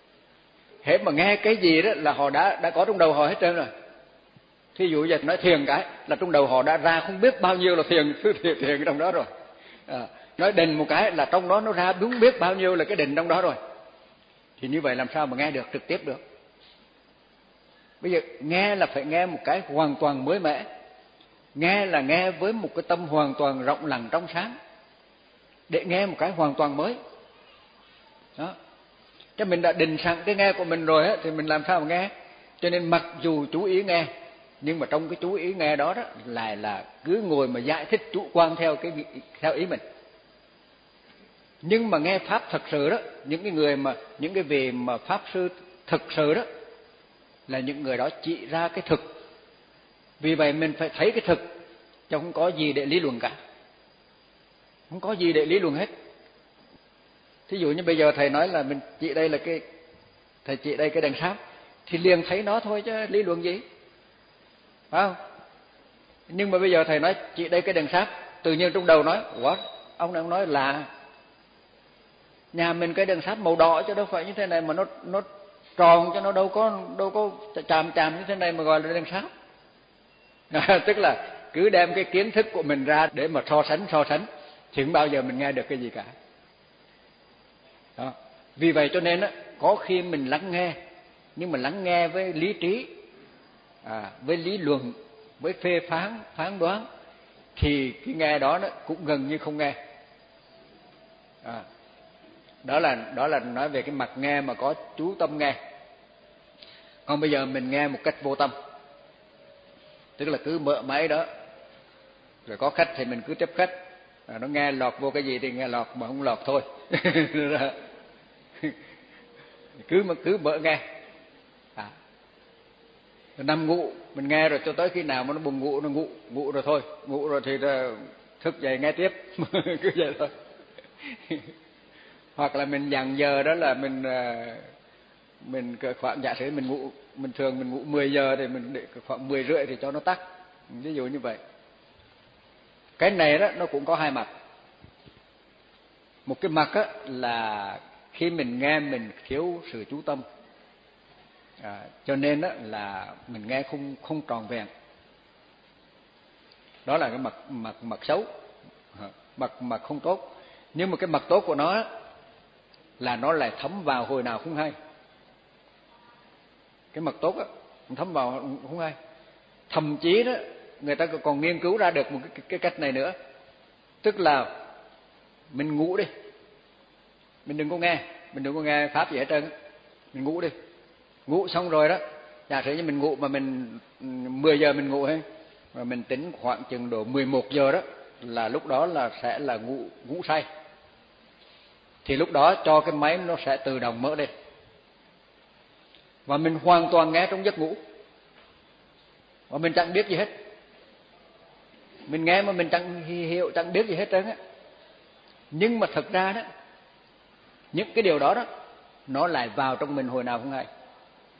Hễ mà nghe cái gì đó là họ đã đã có trong đầu họ hết trơn rồi. Thí dụ giờ nói thiền cái là trong đầu họ đã ra không biết bao nhiêu là thiền thiền, thiền trong đó rồi. À, nói định một cái là trong đó nó ra đúng biết bao nhiêu là cái định trong đó rồi. Thì như vậy làm sao mà nghe được trực tiếp được? Bây giờ nghe là phải nghe một cái hoàn toàn mới mẻ. Nghe là nghe với một cái tâm hoàn toàn rộng lặng trong sáng, để nghe một cái hoàn toàn mới. Đó. Chứ mình đã định sẵn cái nghe của mình rồi á, thì mình làm sao mà nghe? Cho nên mặc dù chú ý nghe, nhưng mà trong cái chú ý nghe đó đó lại là cứ ngồi mà giải thích chủ quan theo cái theo ý mình. Nhưng mà nghe pháp thật sự đó, những cái người mà những cái vị mà pháp sư thực sự đó là những người đó chỉ ra cái thực. Vì vậy mình phải thấy cái thực, chứ không có gì để lý luận cả. Không có gì để lý luận hết. Thí dụ như bây giờ thầy nói là mình chỉ đây là cái thầy chỉ đây cái đèn sáp, thì liền thấy nó thôi chứ lý luận gì, phải không? Nhưng mà bây giờ thầy nói chỉ đây cái đèn sáp, tự nhiên trong đầu nói what, ông này ông nói là nhà mình cái đèn sáp màu đỏ chứ đâu phải như thế này, mà nó nó tròn chứ nó đâu có đâu có chàm chàm như thế này mà gọi là đèn sáp. Tức là cứ đem cái kiến thức của mình ra để mà so sánh so sánh thì không bao giờ mình nghe được cái gì cả. Đó. Vì vậy cho nên á, có khi mình lắng nghe, nhưng mà lắng nghe với lý trí, à, với lý luận, với phê phán, phán đoán, thì cái nghe đó, đó cũng gần như không nghe. À, đó là đó là nói về cái mặt nghe mà có chú tâm nghe. Còn bây giờ mình nghe một cách vô tâm, tức là cứ mở máy đó, rồi có khách thì mình cứ tiếp khách, à, nó nghe lọt vô cái gì thì nghe lọt, mà không lọt thôi. cứ mà cứ mở nghe. À, nằm ngủ mình nghe rồi cho tới khi nào mà nó buồn ngủ nó ngủ ngủ rồi thôi, ngủ rồi thì thức dậy nghe tiếp. Cứ vậy thôi. Hoặc là mình dặn giờ đó là mình mình khoảng giả sử mình ngủ, mình thường mình ngủ mười giờ thì mình để khoảng mười rưỡi thì cho nó tắt, ví dụ như vậy. Cái này đó nó cũng có hai mặt. Một cái mặt á là khi mình nghe mình thiếu sự chú tâm, à, cho nên á là mình nghe không không tròn vẹn. Đó là cái mặt mặt mặt xấu, mặt mặt không tốt. Nhưng mà cái mặt tốt của nó á, là nó lại thấm vào hồi nào không hay. Cái mặt tốt á, thấm vào không hay. Thậm chí đó người ta còn nghiên cứu ra được một cái, cái cách này nữa, tức là mình ngủ đi, mình đừng có nghe, mình đừng có nghe pháp gì hết trơn, mình ngủ đi, ngủ xong rồi đó, giả sử như mình ngủ mà mình mười giờ mình ngủ hay, mà mình tính khoảng chừng độ mười một giờ đó là lúc đó là sẽ là ngủ ngủ say, thì lúc đó cho cái máy nó sẽ tự động mở lên và mình hoàn toàn nghe trong giấc ngủ và mình chẳng biết gì hết. Mình nghe mà mình chẳng hiểu, chẳng biết gì hết trơn á. Nhưng mà thật ra đó, những cái điều đó đó nó lại vào trong mình hồi nào không hay. Cái này người ta người ta có thí nghiệm đàng hoàng.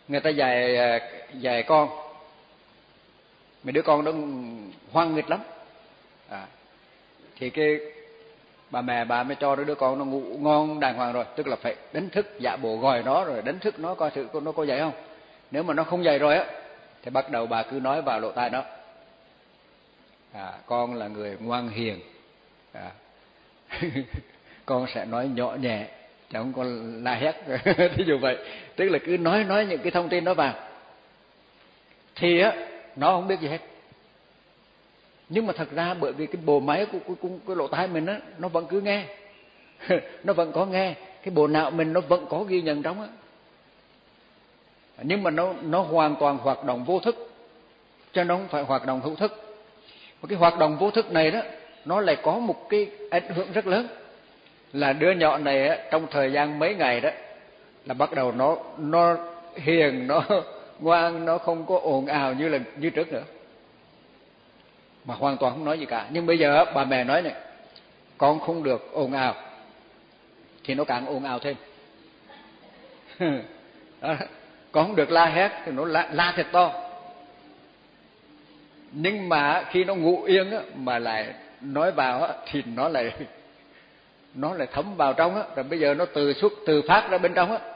người ta dạy dạy con, mấy đứa con đó hoang nghịch lắm, à, thì cái bà mẹ bà mới cho đứa con nó ngủ ngon đàng hoàng rồi, tức là phải đánh thức, giả bộ gọi nó rồi đánh thức nó coi sự nó có dậy không. Nếu mà nó không dậy rồi á thì bắt đầu bà cứ nói vào lỗ tai nó, à, con là người ngoan hiền, à, con sẽ nói nhỏ nhẹ chứ không có la hét. Thí dụ vậy, tức là cứ nói nói những cái thông tin đó vào thì á nó không biết gì hết. Nhưng mà thật ra bởi vì cái bộ máy của, của, của cái lỗ tai mình á, nó vẫn cứ nghe. Nó vẫn có nghe, cái bộ não mình nó vẫn có ghi nhận trong á. Nhưng mà nó nó hoàn toàn hoạt động vô thức, cho nó không phải hoạt động hữu thức. Và cái hoạt động vô thức này đó, nó lại có một cái ảnh hưởng rất lớn, là đứa nhỏ này á, trong thời gian mấy ngày đó là bắt đầu nó nó hiền, nó ngoan, nó không có ồn ào như là như trước nữa, mà hoàn toàn không nói gì cả. Nhưng bây giờ bà mẹ nói này, con không được ồn ào, thì nó càng ồn ào thêm. Đó. Con không được la hét thì nó la, la thật to. Nhưng mà khi nó ngủ yên á, mà lại nói vào á, thì nó lại nó lại thấm vào trong á, rồi bây giờ nó từ xuất từ phát ra bên trong á,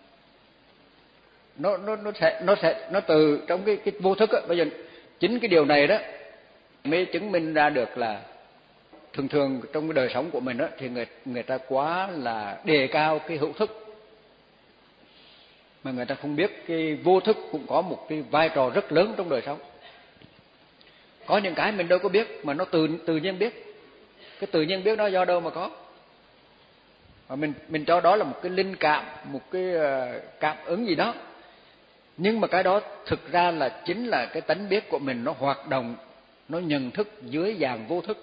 nó nó nó sẽ nó sẽ nó từ trong cái cái vô thức á. Bây giờ chính cái điều này đó mới chứng minh ra được là thường thường trong cái đời sống của mình á, thì người người ta quá là đề cao cái hữu thức, mà người ta không biết cái vô thức cũng có một cái vai trò rất lớn trong đời sống. Có những cái mình đâu có biết mà nó tự tự nhiên biết. Cái tự nhiên biết nó do đâu mà có? Mà mình mình cho đó là một cái linh cảm, một cái cảm ứng gì đó. Nhưng mà cái đó thực ra là chính là cái tánh biết của mình nó hoạt động, nó nhận thức dưới dạng vô thức.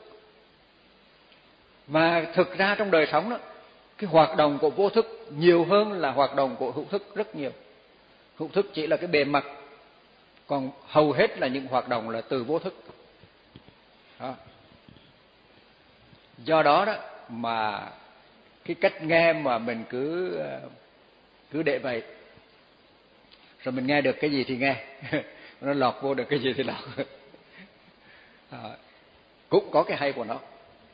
Và thực ra trong đời sống đó, cái hoạt động của vô thức nhiều hơn là hoạt động của hữu thức rất nhiều. Hữu thức chỉ là cái bề mặt, còn hầu hết là những hoạt động là từ vô thức. Đó. Do đó đó mà cái cách nghe mà mình cứ cứ để vậy, rồi mình nghe được cái gì thì nghe, nó lọt vô được cái gì thì lọt. À, cũng có cái hay của nó.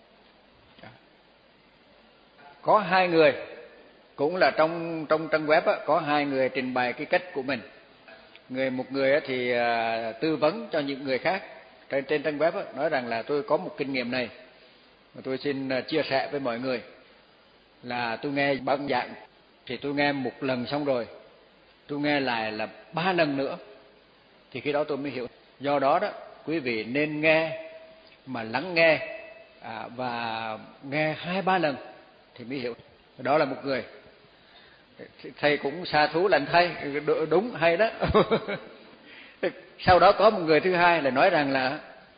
Có hai người, cũng là trong trong trang web á, có hai người trình bày cái cách của mình. Người một người thì uh, tư vấn cho những người khác trên trên trang web á, nói rằng là tôi có một kinh nghiệm này mà tôi xin uh, chia sẻ với mọi người. Là tôi nghe băng giảng thì tôi nghe một lần xong rồi, tôi nghe lại là ba lần nữa thì khi đó tôi mới hiểu. Do đó đó quý vị nên nghe mà lắng nghe à, và nghe hai ba lần thì mới hiểu. Đó là một người. Thầy cũng sa thú lành thay, đúng hay đó. Sau đó có một người thứ hai là nói rằng là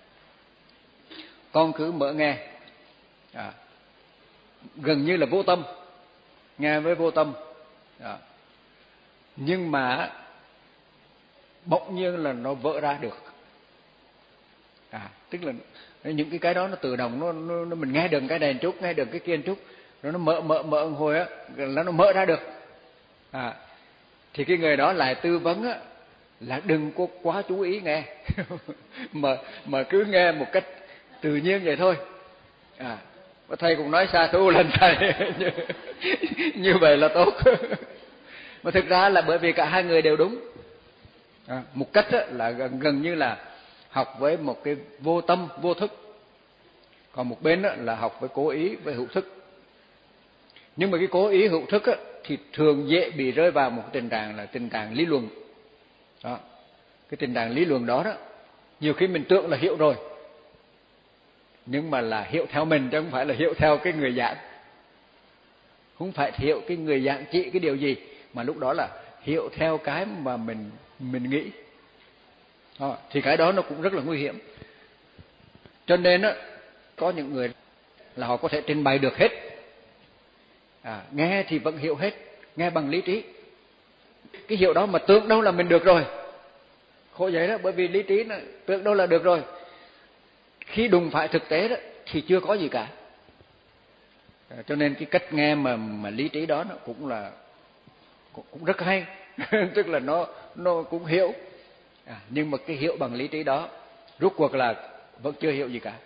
con cứ mở nghe, à, gần như là vô tâm, nghe với vô tâm, à, nhưng mà bỗng nhiên là nó vỡ ra được. À, tức là những cái cái đó nó tự động, nó, nó, nó mình nghe được cái này chút, nghe được cái kia chút, rồi nó mở mở mở hồi á là nó mở ra được. À, thì cái người đó lại tư vấn á là đừng có quá chú ý nghe, mà mà cứ nghe một cách tự nhiên vậy thôi. À, và thầy cũng nói xa tu lần thầy như, như vậy là tốt. Mà thực ra là bởi vì cả hai người đều đúng. À, một cách á, là gần gần như là học với một cái vô tâm vô thức, còn một bên á, là học với cố ý với hữu thức. Nhưng mà cái cố ý hữu thức á, thì thường dễ bị rơi vào một tình trạng là tình trạng lý luận. Đó. Cái tình trạng lý luận đó đó, nhiều khi mình tưởng là hiểu rồi, nhưng mà là hiểu theo mình chứ không phải là hiểu theo cái người giảng. Không phải hiểu cái người giảng chỉ cái điều gì, mà lúc đó là hiểu theo cái mà mình mình nghĩ. Đó. Thì cái đó nó cũng rất là nguy hiểm. Cho nên á, có những người là họ có thể trình bày được hết. À, nghe thì vẫn hiểu hết, nghe bằng lý trí. Cái hiểu đó mà tưởng đâu là mình được rồi. Khổ vậy đó, bởi vì lý trí nó tưởng đâu là được rồi. Khi đụng phải thực tế đó thì chưa có gì cả. À, cho nên cái cách nghe mà mà lý trí đó nó cũng là cũng, cũng rất hay. Tức là nó nó cũng hiểu, à, nhưng mà cái hiểu bằng lý trí đó rốt cuộc là vẫn chưa hiểu gì cả.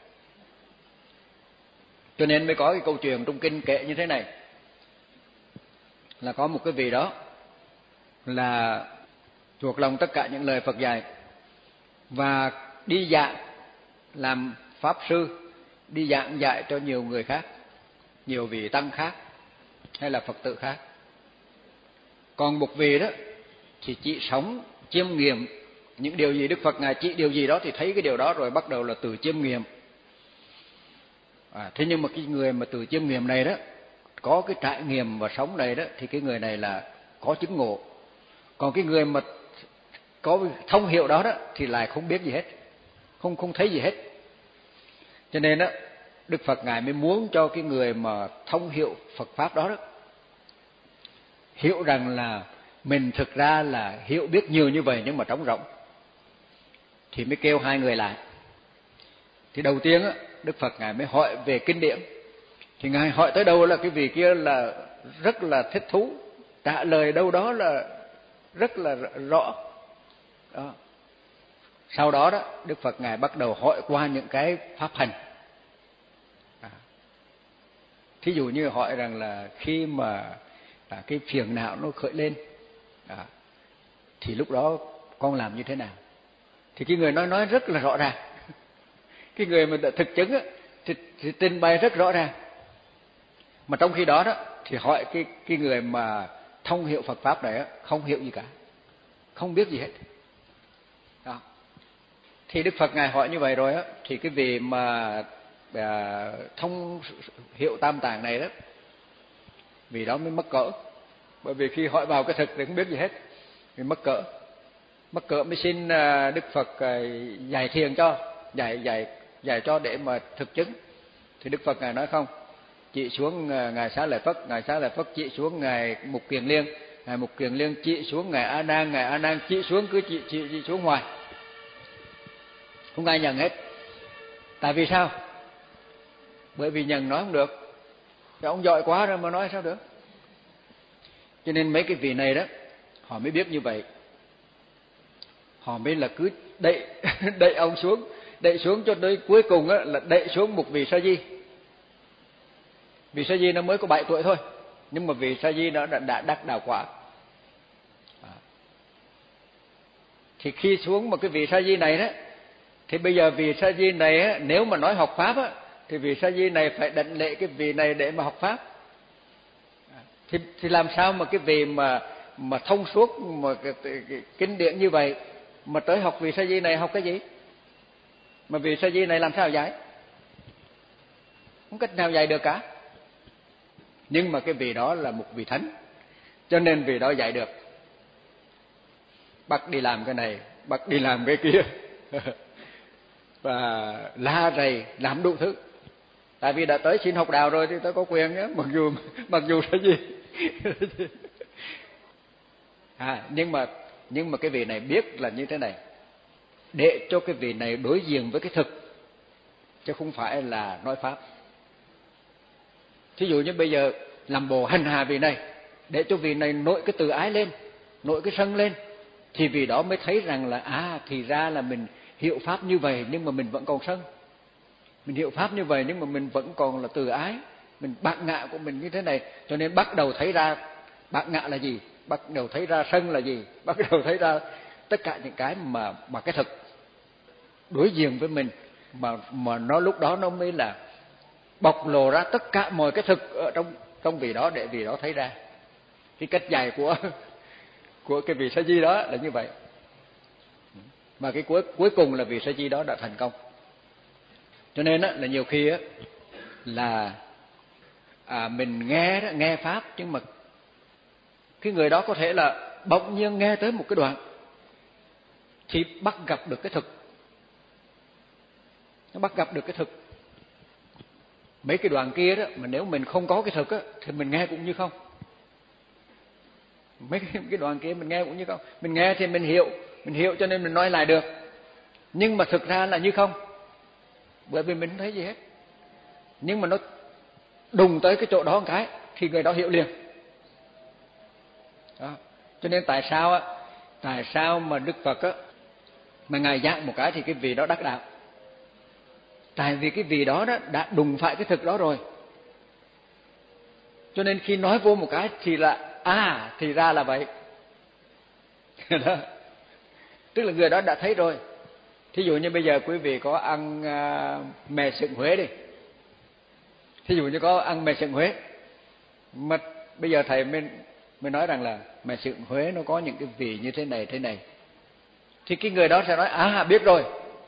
Cho nên mới có cái câu chuyện trong kinh kể như thế này, là có một cái vị đó là thuộc lòng tất cả những lời Phật dạy và đi giảng làm pháp sư, đi giảng dạy cho nhiều người khác, nhiều vị tăng khác hay là Phật tử khác. Còn một vị đó thì chỉ sống chiêm nghiệm những điều gì Đức Phật Ngài chỉ điều gì đó thì thấy cái điều đó rồi bắt đầu là tự chiêm nghiệm. À, thế nhưng mà cái người mà tự chiêm nghiệm này đó, có cái trải nghiệm và sống này đó, thì cái người này là có chứng ngộ. Còn cái người mà có thông hiểu đó đó thì lại không biết gì hết, không không thấy gì hết. Cho nên đó Đức Phật Ngài mới muốn cho cái người mà thông hiểu Phật pháp đó đó hiểu rằng là mình thực ra là hiểu biết nhiều như vậy nhưng mà trống rỗng. Thì mới kêu hai người lại. Thì đầu tiên á, Đức Phật Ngài mới hỏi về kinh điển. Thì Ngài hỏi tới đâu là cái vị kia là rất là thích thú, trả lời đâu đó là rất là rõ. Đó. Sau đó đó Đức Phật Ngài bắt đầu hỏi qua những cái pháp hành. À. Thí dụ như hỏi rằng là khi mà à, cái phiền não nó khởi lên, à, thì lúc đó con làm như thế nào? Thì cái người nói nói rất là rõ ràng. Cái người mà thực chứng á, thì, thì trình bày rất rõ ràng. Mà trong khi đó đó thì hỏi cái cái người mà thông hiểu Phật pháp này á, không hiểu gì cả, không biết gì hết. Đó. Thì Đức Phật Ngài hỏi như vậy rồi á, thì cái vị mà à, thông hiểu tam tạng này đó, vì đó mới mắc cỡ. Bởi vì khi hỏi vào cái thực thì không biết gì hết, thì mắc cỡ. Mắc cỡ mới xin Đức Phật dạy thiền cho, dạy dạy dạy cho để mà thực chứng. Thì Đức Phật Ngài nói không, chỉ xuống Ngài Xá Lợi Phất, Ngài Xá Lợi Phất chỉ xuống Ngài Mục Kiền Liên, Ngài Mục Kiền Liên chỉ xuống Ngài A Nan, Ngài A Nan chỉ xuống cứ chỉ, chỉ, chỉ xuống hoài, không ai nhận hết. Tại vì sao? Bởi vì nhận nói không được, cái ông giỏi quá rồi mà nói sao được. Cho nên mấy cái vị này đó họ mới biết như vậy, họ mới là cứ đẩy đẩy ông xuống, đẩy xuống cho tới cuối cùng á, là đẩy xuống một vị Sa Di. Vị Sa Di nó mới có bảy tuổi thôi, nhưng mà vị Sa Di nó đã, đã đắc đạo quả. À. Thì khi xuống một cái vị Sa Di này đó, thì bây giờ vị Sa Di này á, nếu mà nói học pháp á, thì vị Sa Di này phải đảnh lễ cái vị này để mà học pháp. À. Thì, thì làm sao mà cái vị mà mà thông suốt mà cái, cái, cái kinh điển như vậy mà tới học vị Sa Di này học cái gì? Mà vị Sa Di này làm sao dạy? Không cách nào dạy được cả. Nhưng mà cái vị đó là một vị thánh, cho nên vị đó dạy được. Bắt đi làm cái này, bắt đi làm cái kia, và la rầy làm đủ thứ. Tại vì đã tới xin học đạo rồi thì tôi có quyền nhé, mặc dù mặc dù Sa Di. À, nhưng mà nhưng mà cái vị này biết là như thế này, để cho cái vị này đối diện với cái thực, chứ không phải là nói pháp. Thí dụ như bây giờ làm bộ hành hạ vị này, để cho vị này nổi cái tự ái lên, nổi cái sân lên, thì vị đó mới thấy rằng là à, thì ra là mình hiểu pháp như vậy nhưng mà mình vẫn còn sân, mình hiểu pháp như vậy nhưng mà mình vẫn còn là tự ái, mình bạc ngạ của mình như thế này. Cho nên bắt đầu thấy ra bạc ngạ là gì, bắt đầu thấy ra sân là gì, bắt đầu thấy ra tất cả những cái mà mà cái thực đối diện với mình, mà mà nó lúc đó nó mới là bộc lộ ra tất cả mọi cái thực ở trong trong vị đó, để vị đó thấy ra. Cái cách dạy của của cái vị Sa Di đó là như vậy. Mà cái cuối cuối cùng là vị Sa Di đó đã thành công. Cho nên á, là nhiều khi á, là à, mình nghe đó, nghe pháp, nhưng mà cái người đó có thể là bỗng nhiên nghe tới một cái đoạn thì bắt gặp được cái thực, nó bắt gặp được cái thực. Mấy cái đoạn kia đó mà nếu mình không có cái thực á, thì mình nghe cũng như không. Mấy cái, cái đoạn kia mình nghe cũng như không. Mình nghe thì mình hiểu, mình hiểu cho nên mình nói lại được, nhưng mà thực ra là như không, bởi vì mình không thấy gì hết. Nhưng mà nó đùng tới cái chỗ đó một cái thì người đó hiểu liền. Đó. Cho nên tại sao á, tại sao mà Đức Phật á, mà Ngài giảng một cái thì cái vị đó đắc đạo? Tại vì cái vị đó, đó đã đụng phải cái thực đó rồi. Cho nên khi nói vô một cái thì là à, thì ra là vậy. Đó. Tức là người đó đã thấy rồi. Thí dụ như bây giờ quý vị có ăn uh, mè sừng Huế đi. Thí dụ như có ăn mè sừng Huế, mà bây giờ thầy mới, mới nói rằng là mè sừng Huế nó có những cái vị như thế này thế này, thì cái người đó sẽ nói à, biết rồi.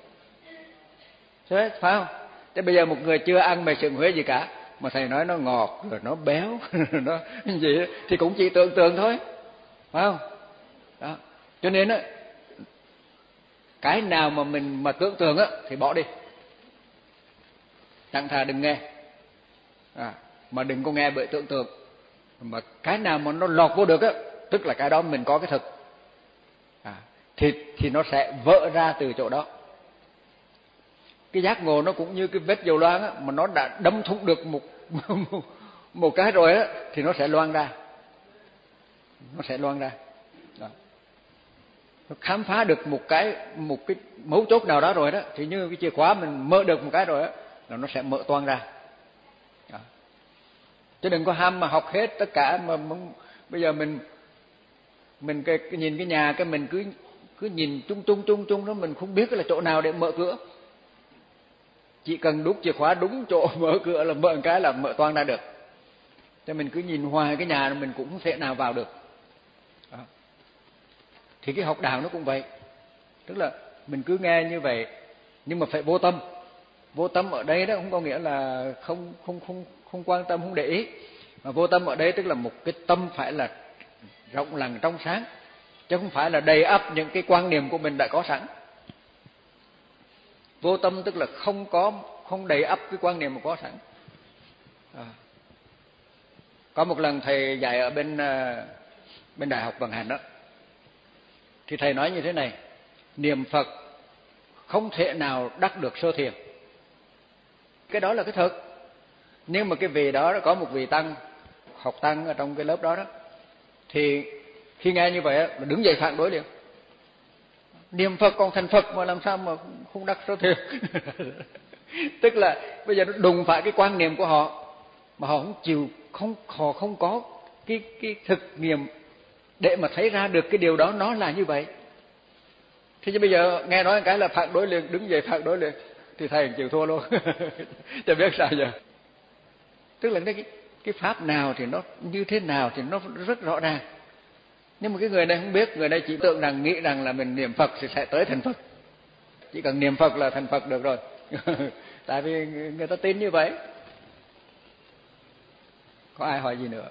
Thế phải không? Thế bây giờ một người chưa ăn mè sừng Huế gì cả, mà thầy nói nó ngọt rồi nó béo nó gì thì cũng chỉ tưởng tượng thôi, phải không? Đó. Cho nên á, cái nào mà mình mà tưởng tượng á thì bỏ đi, chẳng thà đừng nghe, à, mà đừng có nghe bởi tưởng tượng. Mà cái nào mà nó lọt vô được á, tức là cái đó mình có cái thực, à, thì thì nó sẽ vỡ ra từ chỗ đó. Cái giác ngộ nó cũng như cái vết dầu loang á, mà nó đã đâm thủng được một một, một cái rồi á, thì nó sẽ loang ra, nó sẽ loang ra. Đó. Nó khám phá được một cái một cái mấu chốt nào đó rồi đó, thì như cái chìa khóa mình mở được một cái rồi á, là nó sẽ mở toang ra. Đó. Chứ đừng có ham mà học hết tất cả, mà, mà bây giờ mình mình cái, cái nhìn cái nhà cái mình cứ cứ nhìn chung chung chung chung đó, mình không biết là chỗ nào để mở cửa. Chỉ cần đút chìa khóa đúng chỗ mở cửa là mở một cái là mở toang ra được. Cho mình cứ nhìn hoài cái nhà mình cũng không thể nào vào được. Đó. Thì cái học đạo nó cũng vậy. Tức là mình cứ nghe như vậy, nhưng mà phải vô tâm. Vô tâm ở đây đó không có nghĩa là không không không không quan tâm, không để ý. Mà vô tâm ở đây tức là một cái tâm phải là rộng lặng trong sáng, chứ không phải là đầy ắp những cái quan niệm của mình đã có sẵn. Vô tâm tức là không có không đầy ắp cái quan niệm mà có sẵn. À. Có một lần thầy dạy ở bên bên Đại học Vận Hành đó, thì thầy nói như thế này: niệm Phật không thể nào đắc được sơ thiền. Cái đó là cái thực. Nhưng mà cái vị đó có một vị tăng, học tăng ở trong cái lớp đó đó, thì khi nghe như vậy là đứng dậy phản đối liền. Niệm Phật còn thành Phật mà làm sao mà không đắc sơ thiền? Tức là bây giờ nó đụng phải cái quan niệm của họ, mà họ không chịu, không họ không có cái cái thực nghiệm để mà thấy ra được cái điều đó nó là như vậy. Thế chứ bây giờ nghe nói cái là phản đối liền, đứng dậy phản đối liền, thì thầy chịu thua luôn. Chẳng biết sao giờ. Tức là cái cái pháp nào thì nó như thế nào thì nó rất rõ ràng. Nhưng mà cái người này không biết, người này chỉ tưởng rằng, nghĩ rằng là mình niệm Phật thì sẽ tới thành Phật. Chỉ cần niệm Phật là thành Phật được rồi. Tại vì người ta tin như vậy. Có ai hỏi gì nữa?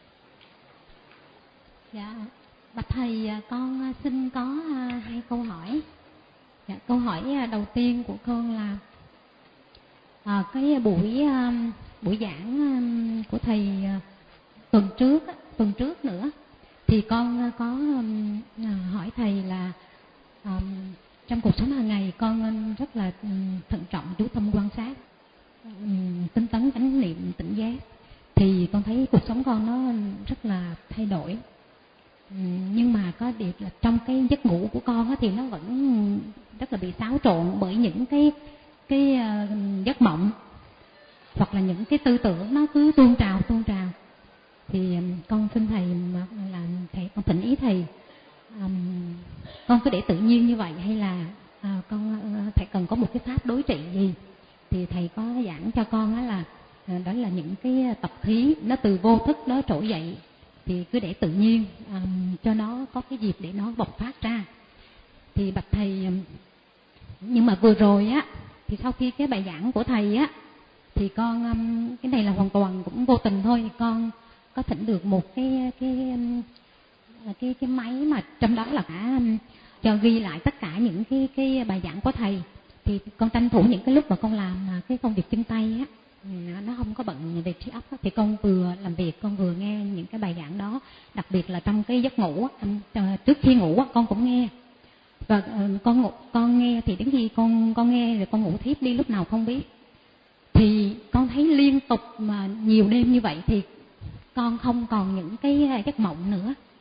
Dạ, bạch thầy, con xin có hai câu hỏi. Dạ, câu hỏi đầu tiên của con là à, cái buổi buổi giảng của thầy tuần trước, tuần trước nữa, thì con có hỏi thầy là um, trong cuộc sống hàng ngày con rất là thận trọng, chú tâm quan sát, um, tinh tấn chánh niệm tỉnh giác, thì con thấy cuộc sống con nó rất là thay đổi. Um, nhưng mà có điều là trong cái giấc ngủ của con á, thì nó vẫn rất là bị xáo trộn bởi những cái cái uh, giấc mộng, hoặc là những cái tư tưởng nó cứ tuôn trào tuôn trào. Thì con xin thầy là thầy con thỉnh ý thầy, um, con cứ để tự nhiên như vậy hay là uh, con uh, thầy cần có một cái pháp đối trị gì? Thì thầy có giảng cho con đó là uh, đó là những cái tập khí nó từ vô thức đó trỗi dậy, thì cứ để tự nhiên um, cho nó có cái dịp để nó bộc phát ra. Thì bạch thầy, um, nhưng mà vừa rồi á, thì sau khi cái bài giảng của thầy á, thì con um, cái này là hoàn toàn cũng vô tình thôi, con có thỉnh được một cái cái cái cái máy mà trong đó là cả cho ghi lại tất cả những cái cái bài giảng của thầy. Thì con tranh thủ những cái lúc mà con làm cái công việc chân tay á, nó không có bận về trí óc á, thì con vừa làm việc con vừa nghe những cái bài giảng đó. Đặc biệt là trong cái giấc ngủ á, trước khi ngủ á, con cũng nghe. Và con ngủ, con nghe thì đến khi con con nghe rồi con ngủ thiếp đi lúc nào không biết. Thì con thấy liên tục mà nhiều đêm như vậy thì con không còn những cái giấc mộng nữa.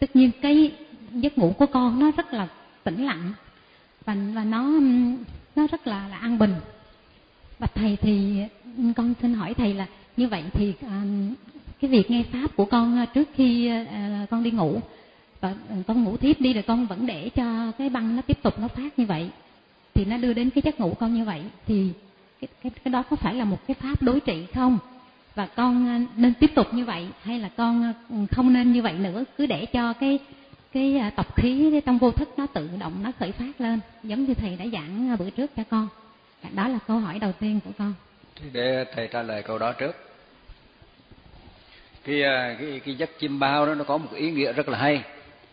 tất nhiên cái giấc ngủ của con nó rất là tĩnh lặng và và nó nó rất là là an bình. Bạch thầy, thì con xin hỏi thầy là như vậy thì à, cái việc nghe pháp của con trước khi à, con đi ngủ và con ngủ thiếp đi rồi con vẫn để cho cái băng nó tiếp tục nó phát như vậy thì nó đưa đến cái giấc ngủ con như vậy, thì cái cái cái đó có phải là một cái pháp đối trị không? Và con nên tiếp tục như vậy hay là con không nên như vậy nữa, cứ để cho cái cái tập khí trong vô thức nó tự động nó khởi phát lên giống như thầy đã giảng bữa trước cho con. Đó là câu hỏi đầu tiên của con.
Thì để thầy trả lời câu đó trước. Cái cái cái giấc chiêm bao đó nó có một ý nghĩa rất là hay.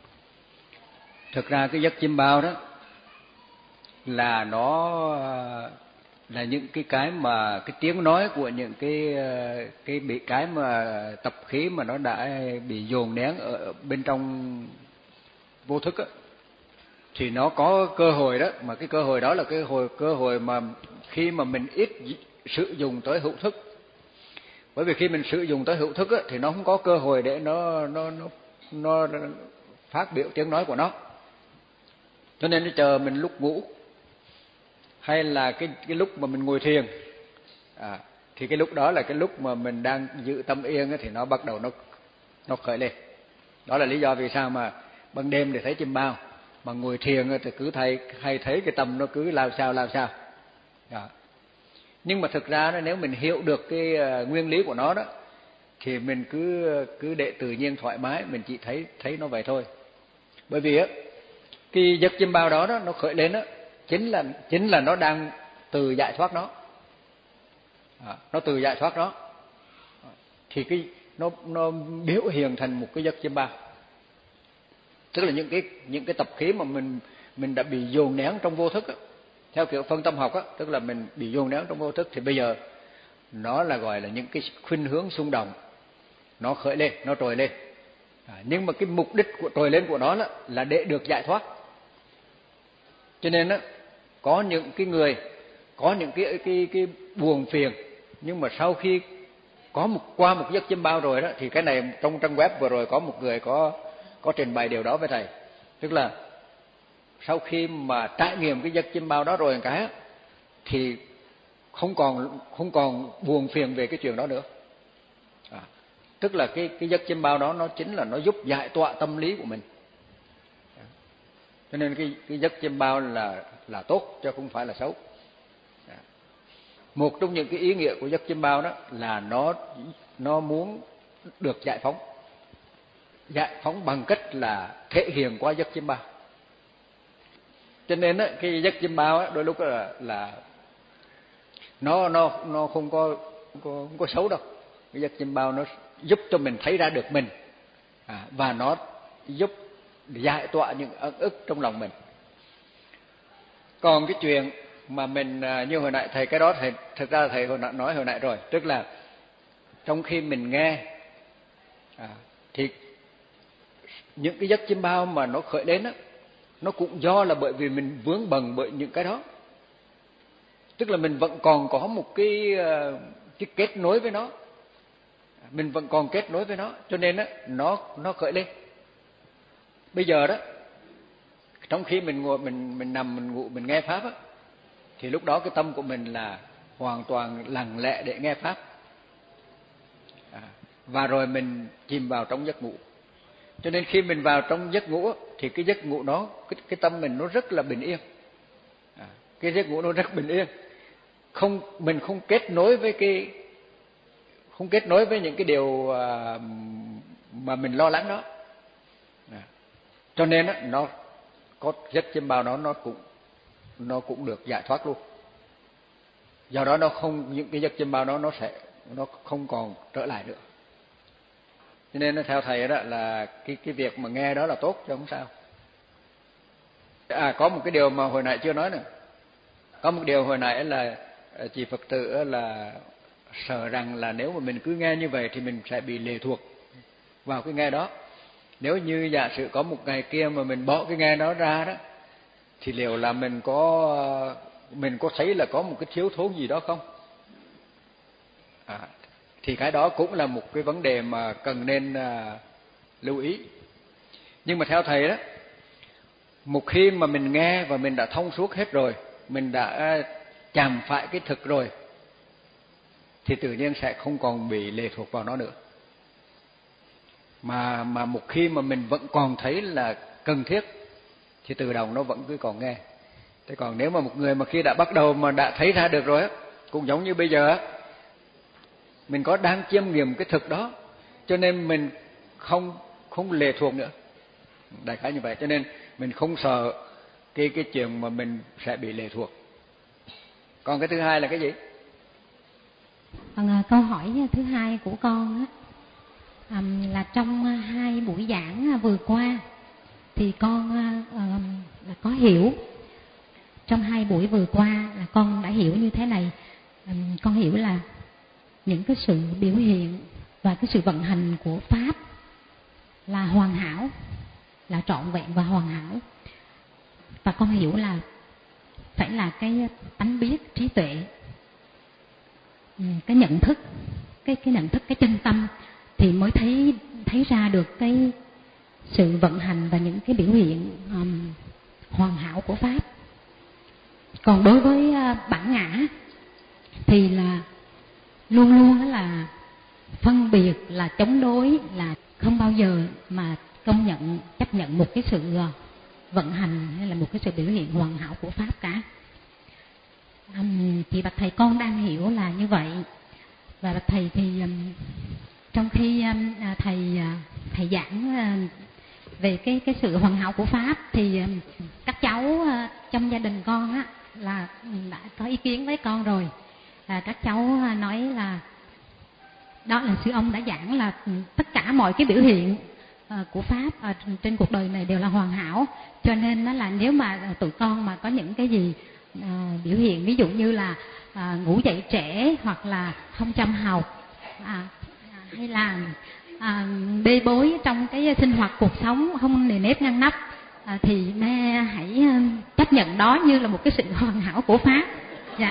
Thực ra cái giấc chiêm bao đó là nó là những cái cái mà cái tiếng nói của những cái cái bị cái mà tập khí mà nó đã bị dồn nén ở bên trong vô thức á, thì nó có cơ hội đó, mà cái cơ hội đó là cái hồi cơ hội mà khi mà mình ít sử dụng tới hữu thức. Bởi vì khi mình sử dụng tới hữu thức á, thì nó không có cơ hội để nó nó nó nó phát biểu tiếng nói của nó. Cho nên nó chờ mình lúc ngủ hay là cái cái lúc mà mình ngồi thiền, à, thì cái lúc đó là cái lúc mà mình đang giữ tâm yên ấy, thì nó bắt đầu nó nó khởi lên. Đó là lý do vì sao mà ban đêm thì thấy chiêm bao, mà ngồi thiền thì cứ thấy hay thấy cái tâm nó cứ lao sao lao sao. Đó. Nhưng mà thực ra nếu mình hiểu được cái nguyên lý của nó đó thì mình cứ cứ để tự nhiên thoải mái, mình chỉ thấy thấy nó vậy thôi. Bởi vì á cái giấc chiêm bao đó, đó nó khởi lên đó chính là chính là nó đang từ giải thoát nó. À, nó từ giải thoát nó. Thì cái nó nó biểu hiện thành một cái giấc chiêm bao. Tức là những cái những cái tập khí mà mình mình đã bị dồn nén trong vô thức á, theo kiểu phân tâm học á, tức là mình bị dồn nén trong vô thức thì bây giờ nó là gọi là những cái khuynh hướng xung động, nó khởi lên, nó trồi lên. À, nhưng mà cái mục đích của trồi lên của nó là, là để được giải thoát. Cho nên á, có những cái người có những cái cái cái buồn phiền, nhưng mà sau khi có một qua một giấc chiêm bao rồi đó, thì cái này trong trang web vừa rồi có một người có có trình bày điều đó với thầy. Tức là sau khi mà trải nghiệm cái giấc chiêm bao đó rồi một cái thì không còn không còn buồn phiền về cái chuyện đó nữa. À, tức là cái cái giấc chiêm bao đó nó chính là nó giúp giải tỏa tâm lý của mình. À, cho nên cái cái giấc chiêm bao là là tốt chứ không phải là xấu. À, một trong những cái ý nghĩa của giấc chiêm bao đó là nó nó muốn được giải phóng. Giải phóng bằng cách là thể hiện qua giấc chiêm bao. Cho nên á, cái giấc chiêm bao á, đôi lúc là là nó nó nó không có không có, không có xấu đâu. Cái giấc chiêm bao nó giúp cho mình thấy ra được mình, à, và nó giúp giải tỏa những ức ức trong lòng mình. Còn cái chuyện mà mình như hồi nãy thầy cái đó thầy thực ra thầy hồi nãy nói hồi nãy rồi, tức là trong khi mình nghe, à, thì những cái giấc chiêm bao mà nó khởi đến á, nó cũng do là bởi vì mình vướng bận bởi những cái đó. Tức là mình vẫn còn có một cái cái kết nối với nó, mình vẫn còn kết nối với nó, cho nên á nó nó khởi lên. Bây giờ đó, trong khi mình ngồi mình mình nằm mình ngủ mình nghe pháp á, thì lúc đó cái tâm của mình là hoàn toàn lặng lẽ để nghe pháp, à, và rồi mình chìm vào trong giấc ngủ. Cho nên khi mình vào trong giấc ngủ thì cái giấc ngủ đó, cái, cái tâm mình nó rất là bình yên. À, cái giấc ngủ nó rất bình yên. Không, mình không kết nối với cái không kết nối với những cái điều à, mà mình lo lắng đó. À, cho nên á, nó có giấc chiêm bao đó nó cũng nó cũng được giải thoát luôn. Do đó nó không những cái giấc chiêm bao đó nó sẽ nó không còn trở lại nữa. Cho nên nó theo thầy đó là cái cái việc mà nghe đó là tốt chứ không sao. À, có một cái điều mà hồi nãy chưa nói nữa. Có một điều hồi nãy là chị Phật tử là sợ rằng là nếu mà mình cứ nghe như vậy thì mình sẽ bị lệ thuộc vào cái nghe đó. Nếu như giả sử có một ngày kia mà mình bỏ cái nghe đó ra đó, thì liệu là mình có mình có thấy là có một cái thiếu thốn gì đó không? À, thì cái đó cũng là một cái vấn đề mà cần nên à, lưu ý. Nhưng mà theo thầy đó, một khi mà mình nghe và mình đã thông suốt hết rồi, mình đã chạm phải cái thực rồi, thì tự nhiên sẽ không còn bị lệ thuộc vào nó nữa. Mà mà một khi mà mình vẫn còn thấy là cần thiết thì tự động nó vẫn cứ còn nghe. Thế còn nếu mà một người mà khi đã bắt đầu mà đã thấy ra được rồi á, cũng giống như bây giờ á, mình có đang chiêm nghiệm cái thực đó, cho nên mình không không lệ thuộc nữa. Đại khái như vậy, cho nên mình không sợ cái cái chuyện mà mình sẽ bị lệ thuộc. Còn cái thứ hai là cái gì?
Còn câu hỏi thứ hai của con á, là trong hai buổi giảng vừa qua thì con là có hiểu, trong hai buổi vừa qua là con đã hiểu như thế này. Con hiểu là những cái sự biểu hiện và cái sự vận hành của Pháp là hoàn hảo, là trọn vẹn và hoàn hảo. Và con hiểu là phải là cái tánh biết, trí tuệ, cái nhận thức, cái cái nhận thức, cái chân tâm thì mới thấy thấy ra được cái sự vận hành và những cái biểu hiện um, hoàn hảo của Pháp. Còn đối với uh, bản ngã thì là luôn luôn là phân biệt, là chống đối, là không bao giờ mà công nhận, chấp nhận một cái sự vận hành hay là một cái sự biểu hiện hoàn hảo của Pháp cả. Um, thì bạch thầy con đang hiểu là như vậy. Và bạch thầy thì um, trong khi um, thầy thầy giảng uh, về cái cái sự hoàn hảo của Pháp thì um, các cháu uh, trong gia đình con á là đã có ý kiến với con rồi. À, các cháu uh, nói là đó là sư ông đã giảng là tất cả mọi cái biểu hiện uh, của Pháp uh, trên cuộc đời này đều là hoàn hảo, cho nên nó là nếu mà uh, tụi con mà có những cái gì uh, biểu hiện, ví dụ như là uh, ngủ dậy trễ, hoặc là không chăm học, à, hay là à, bê bối trong cái sinh hoạt cuộc sống, không nề nếp ngăn nắp, à, thì mẹ hãy chấp nhận đó như là một cái sự hoàn hảo của Pháp. Dạ.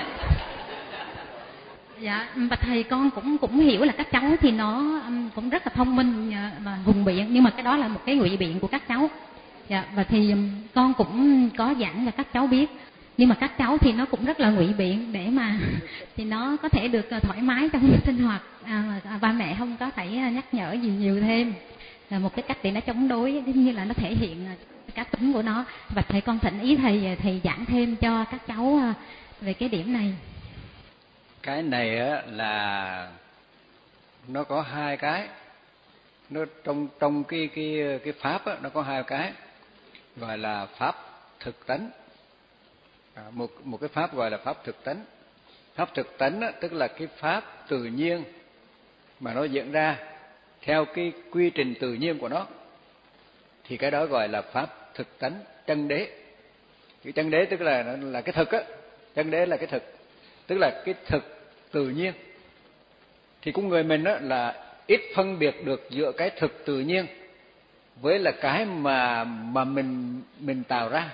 Dạ, và thầy con cũng cũng hiểu là các cháu thì nó cũng rất là thông minh và hùng biện, nhưng mà cái đó là một cái ngụy biện của các cháu. Dạ, và thì con cũng có giảng cho các cháu biết, nhưng mà các cháu thì nó cũng rất là ngụy biện để mà thì nó có thể được thoải mái trong sinh hoạt, à, ba mẹ không có phải nhắc nhở gì nhiều thêm, là một cái cách để nó chống đối, như là nó thể hiện cá tính của nó. Và thầy con thỉnh ý thầy thầy giảng thêm cho các cháu về cái điểm này.
Cái này á là nó có hai cái, nó trong trong cái cái cái pháp á, nó có hai cái gọi là pháp thực tánh. À, một một cái pháp gọi là pháp thực tánh. Pháp thực tánh á, tức là cái pháp tự nhiên mà nó diễn ra theo cái quy trình tự nhiên của nó, thì cái đó gọi là pháp thực tánh chân đế. Cái chân đế tức là là cái thực á, chân đế là cái thực, tức là cái thực tự nhiên. Thì con người mình á là ít phân biệt được giữa cái thực tự nhiên với là cái mà mà mình mình tạo ra.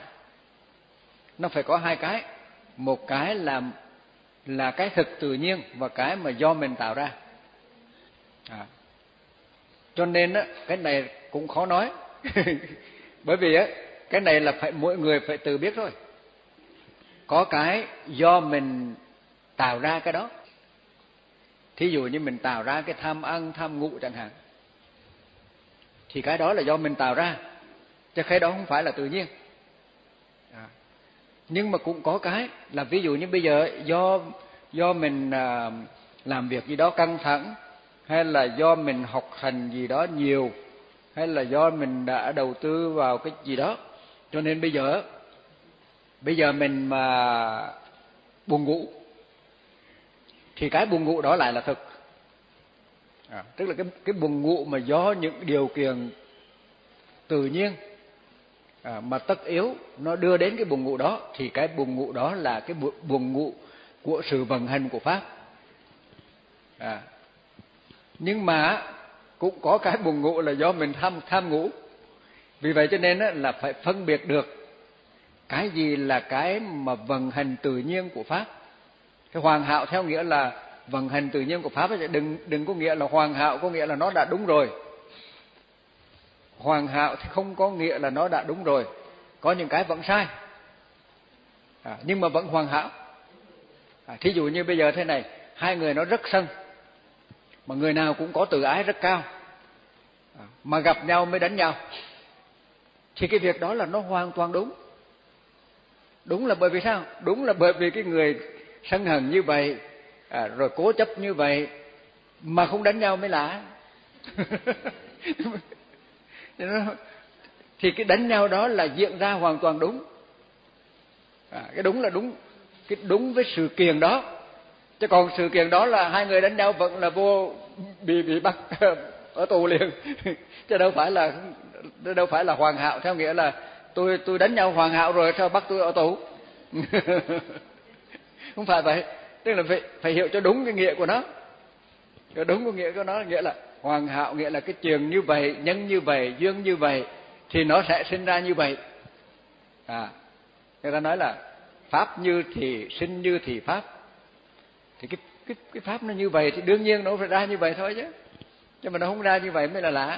Nó phải có hai cái, một cái là là cái thực tự nhiên và cái mà do mình tạo ra. À. Cho nên á cái này cũng khó nói. Bởi vì á cái này là phải mỗi người phải tự biết thôi. Có cái do mình tạo ra cái đó. Thí dụ như mình tạo ra cái tham ăn, tham ngủ chẳng hạn, thì cái đó là do mình tạo ra, chứ cái đó không phải là tự nhiên. À. Nhưng mà cũng có cái là ví dụ như bây giờ do do mình à, làm việc gì đó căng thẳng, hay là do mình học hành gì đó nhiều, hay là do mình đã đầu tư vào cái gì đó, cho nên bây giờ bây giờ mình mà buồn ngủ thì cái buồn ngủ đó lại là thực. À, tức là cái cái buồn ngủ mà do những điều kiện tự nhiên à, mà tất yếu nó đưa đến cái buồn ngủ đó, thì cái buồn ngủ đó là cái buồn ngủ của sự vận hành của pháp. À, nhưng mà cũng có cái buồn ngủ là do mình tham tham ngủ. Vì vậy cho nên là phải phân biệt được cái gì là cái mà vận hành tự nhiên của pháp. Cái hoàn hảo theo nghĩa là vận hành tự nhiên của pháp, đừng đừng có nghĩa là hoàn hảo có nghĩa là nó đã đúng rồi. hoàn hảo thì không có nghĩa là nó đã đúng rồi, có những cái vẫn sai, à, nhưng mà vẫn hoàn hảo. À, thí dụ như bây giờ thế này, hai người nó rất sân, mà người nào cũng có tự ái rất cao, à, mà gặp nhau mới đánh nhau, thì cái việc đó là nó hoàn toàn đúng. Đúng là bởi vì sao? Đúng là bởi vì cái người sân hận như vậy, à, rồi cố chấp như vậy mà không đánh nhau mới lạ. Thì cái đánh nhau đó là diễn ra hoàn toàn đúng, à, cái đúng là đúng, cái đúng với sự kiện đó. Chứ còn sự kiện đó là hai người đánh nhau vẫn là vô bị bị bắt ở tù liền. Chứ đâu phải là đâu phải là hoàn hảo theo nghĩa là tôi tôi đánh nhau hoàn hảo rồi sao bắt tôi ở tù. Không phải vậy. Tức là phải, phải hiểu cho đúng cái nghĩa của nó. Cái đúng cái nghĩa của nó nghĩa là hoàn hảo, nghĩa là cái chuyện như vậy, nhân như vậy, duyên như vậy thì nó sẽ sinh ra như vậy. À, người ta nói là pháp như thì sinh như thì pháp. Thì cái cái cái pháp nó như vậy thì đương nhiên nó phải ra như vậy thôi chứ. Nhưng mà nó không ra như vậy mới là lạ.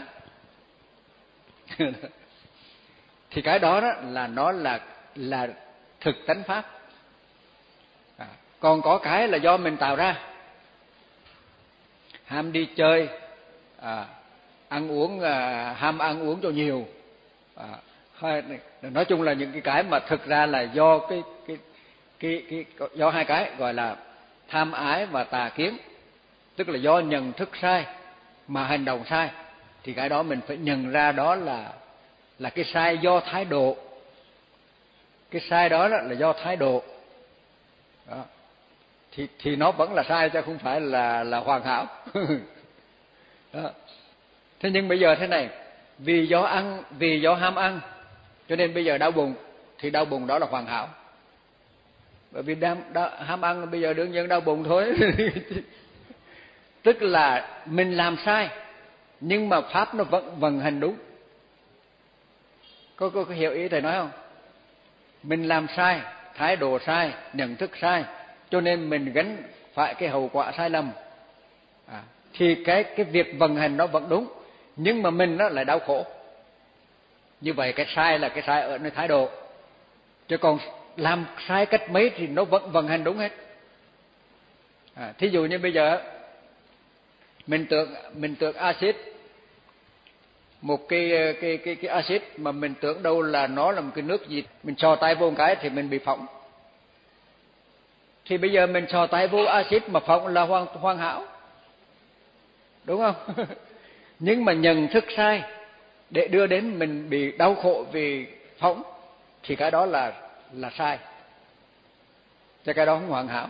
Thì cái đó đó là nó là là thực tánh pháp. À, còn có cái là do mình tạo ra. Ham đi chơi, à, ăn uống, à, ham ăn uống cho nhiều, à, hay, nói chung là những cái cái mà thực ra là do cái cái cái cái do hai cái gọi là tham ái và tà kiến, tức là do nhận thức sai mà hành động sai. Thì cái đó mình phải nhận ra đó là là cái sai do thái độ. Cái sai đó, đó là do thái độ. Đó. Thì thì nó vẫn là sai chứ không phải là là hoàn hảo. Đó. Thế nhưng bây giờ thế này, vì do ăn, vì do ham ăn cho nên bây giờ đau bụng, thì đau bụng đó là hoàn hảo. Bởi vì đam, đau, ham ăn bây giờ đương nhiên đau bụng thôi. Tức là mình làm sai nhưng mà pháp nó vẫn vận hành đúng. Có, có, có hiểu ý thầy nói không? Mình làm sai, thái độ sai, nhận thức sai, cho nên mình gánh phải cái hậu quả sai lầm. À, thì cái cái việc vận hành nó vẫn đúng, nhưng mà mình nó lại đau khổ. Như vậy cái sai là cái sai ở nơi thái độ, chứ còn làm sai cách mấy thì nó vẫn vận hành đúng hết. À, thí dụ như bây giờ mình tưởng mình tưởng axit, một cái cái cái cái axit mà mình tưởng đâu là nó là một cái nước gì, mình chò tay vô một cái thì mình bị phỏng. Thì bây giờ mình chò tay vô axit mà phỏng là hoàn hoàn hảo, đúng không? Nhưng mà nhận thức sai để đưa đến mình bị đau khổ vì phỏng thì cái đó là là sai, chứ cái đó không hoàn hảo.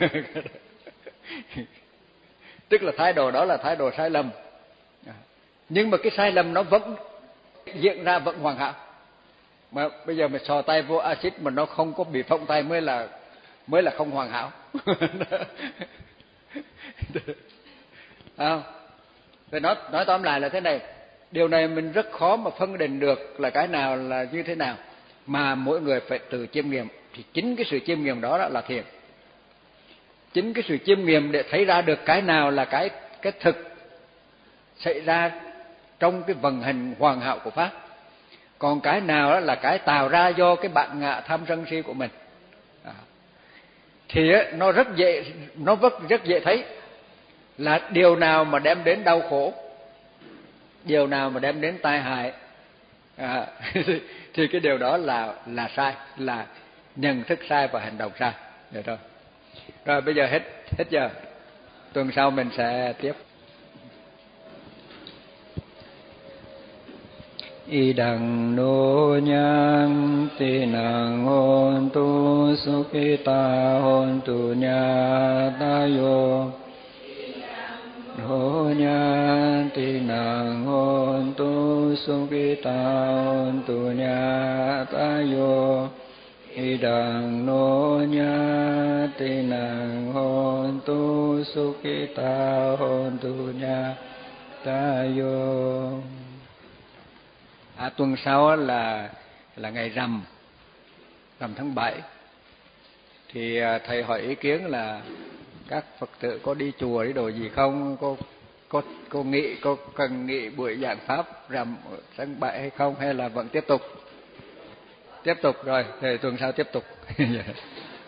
Tức là thái độ đó là thái độ sai lầm, nhưng mà cái sai lầm nó vẫn diễn ra vẫn hoàn hảo. Mà bây giờ mình sò tay vô axit mà nó không có bị phỏng tay mới là mới là không hoàn hảo. À, rồi nói nói tóm lại là thế này, điều này mình rất khó mà phân định được là cái nào là như thế nào, mà mỗi người phải tự chiêm nghiệm. Thì chính cái sự chiêm nghiệm đó, đó là thiền. Chính cái sự chiêm nghiệm để thấy ra được cái nào là cái cái thực xảy ra trong cái vận hành hoàn hảo của pháp, còn cái nào đó là cái tạo ra do cái bản ngã tham sân si của mình. À, thì nó rất dễ nó rất rất dễ thấy là điều nào mà đem đến đau khổ, điều nào mà đem đến tai hại, à, thì cái điều đó là là sai, là nhận thức sai và hành động sai. Được rồi. Rồi bây giờ hết hết giờ. Tuần sau mình sẽ tiếp. Idang no nhang tinang hontu sukhita hontu nyatayo. No nhang tinang hontu sukhita hontu nyatayo. Idang no nyatinang hontu sukhita hontu nyatayo. À, tuần sau là là ngày rằm, rằm tháng bảy. Thì thầy hỏi ý kiến là các Phật tử có đi chùa đi đồ gì không, có cô cô nghĩ cô cần nghĩ buổi giảng pháp rằm tháng bảy hay không, hay là vẫn tiếp tục? Tiếp tục rồi, thì tuần sau tiếp tục.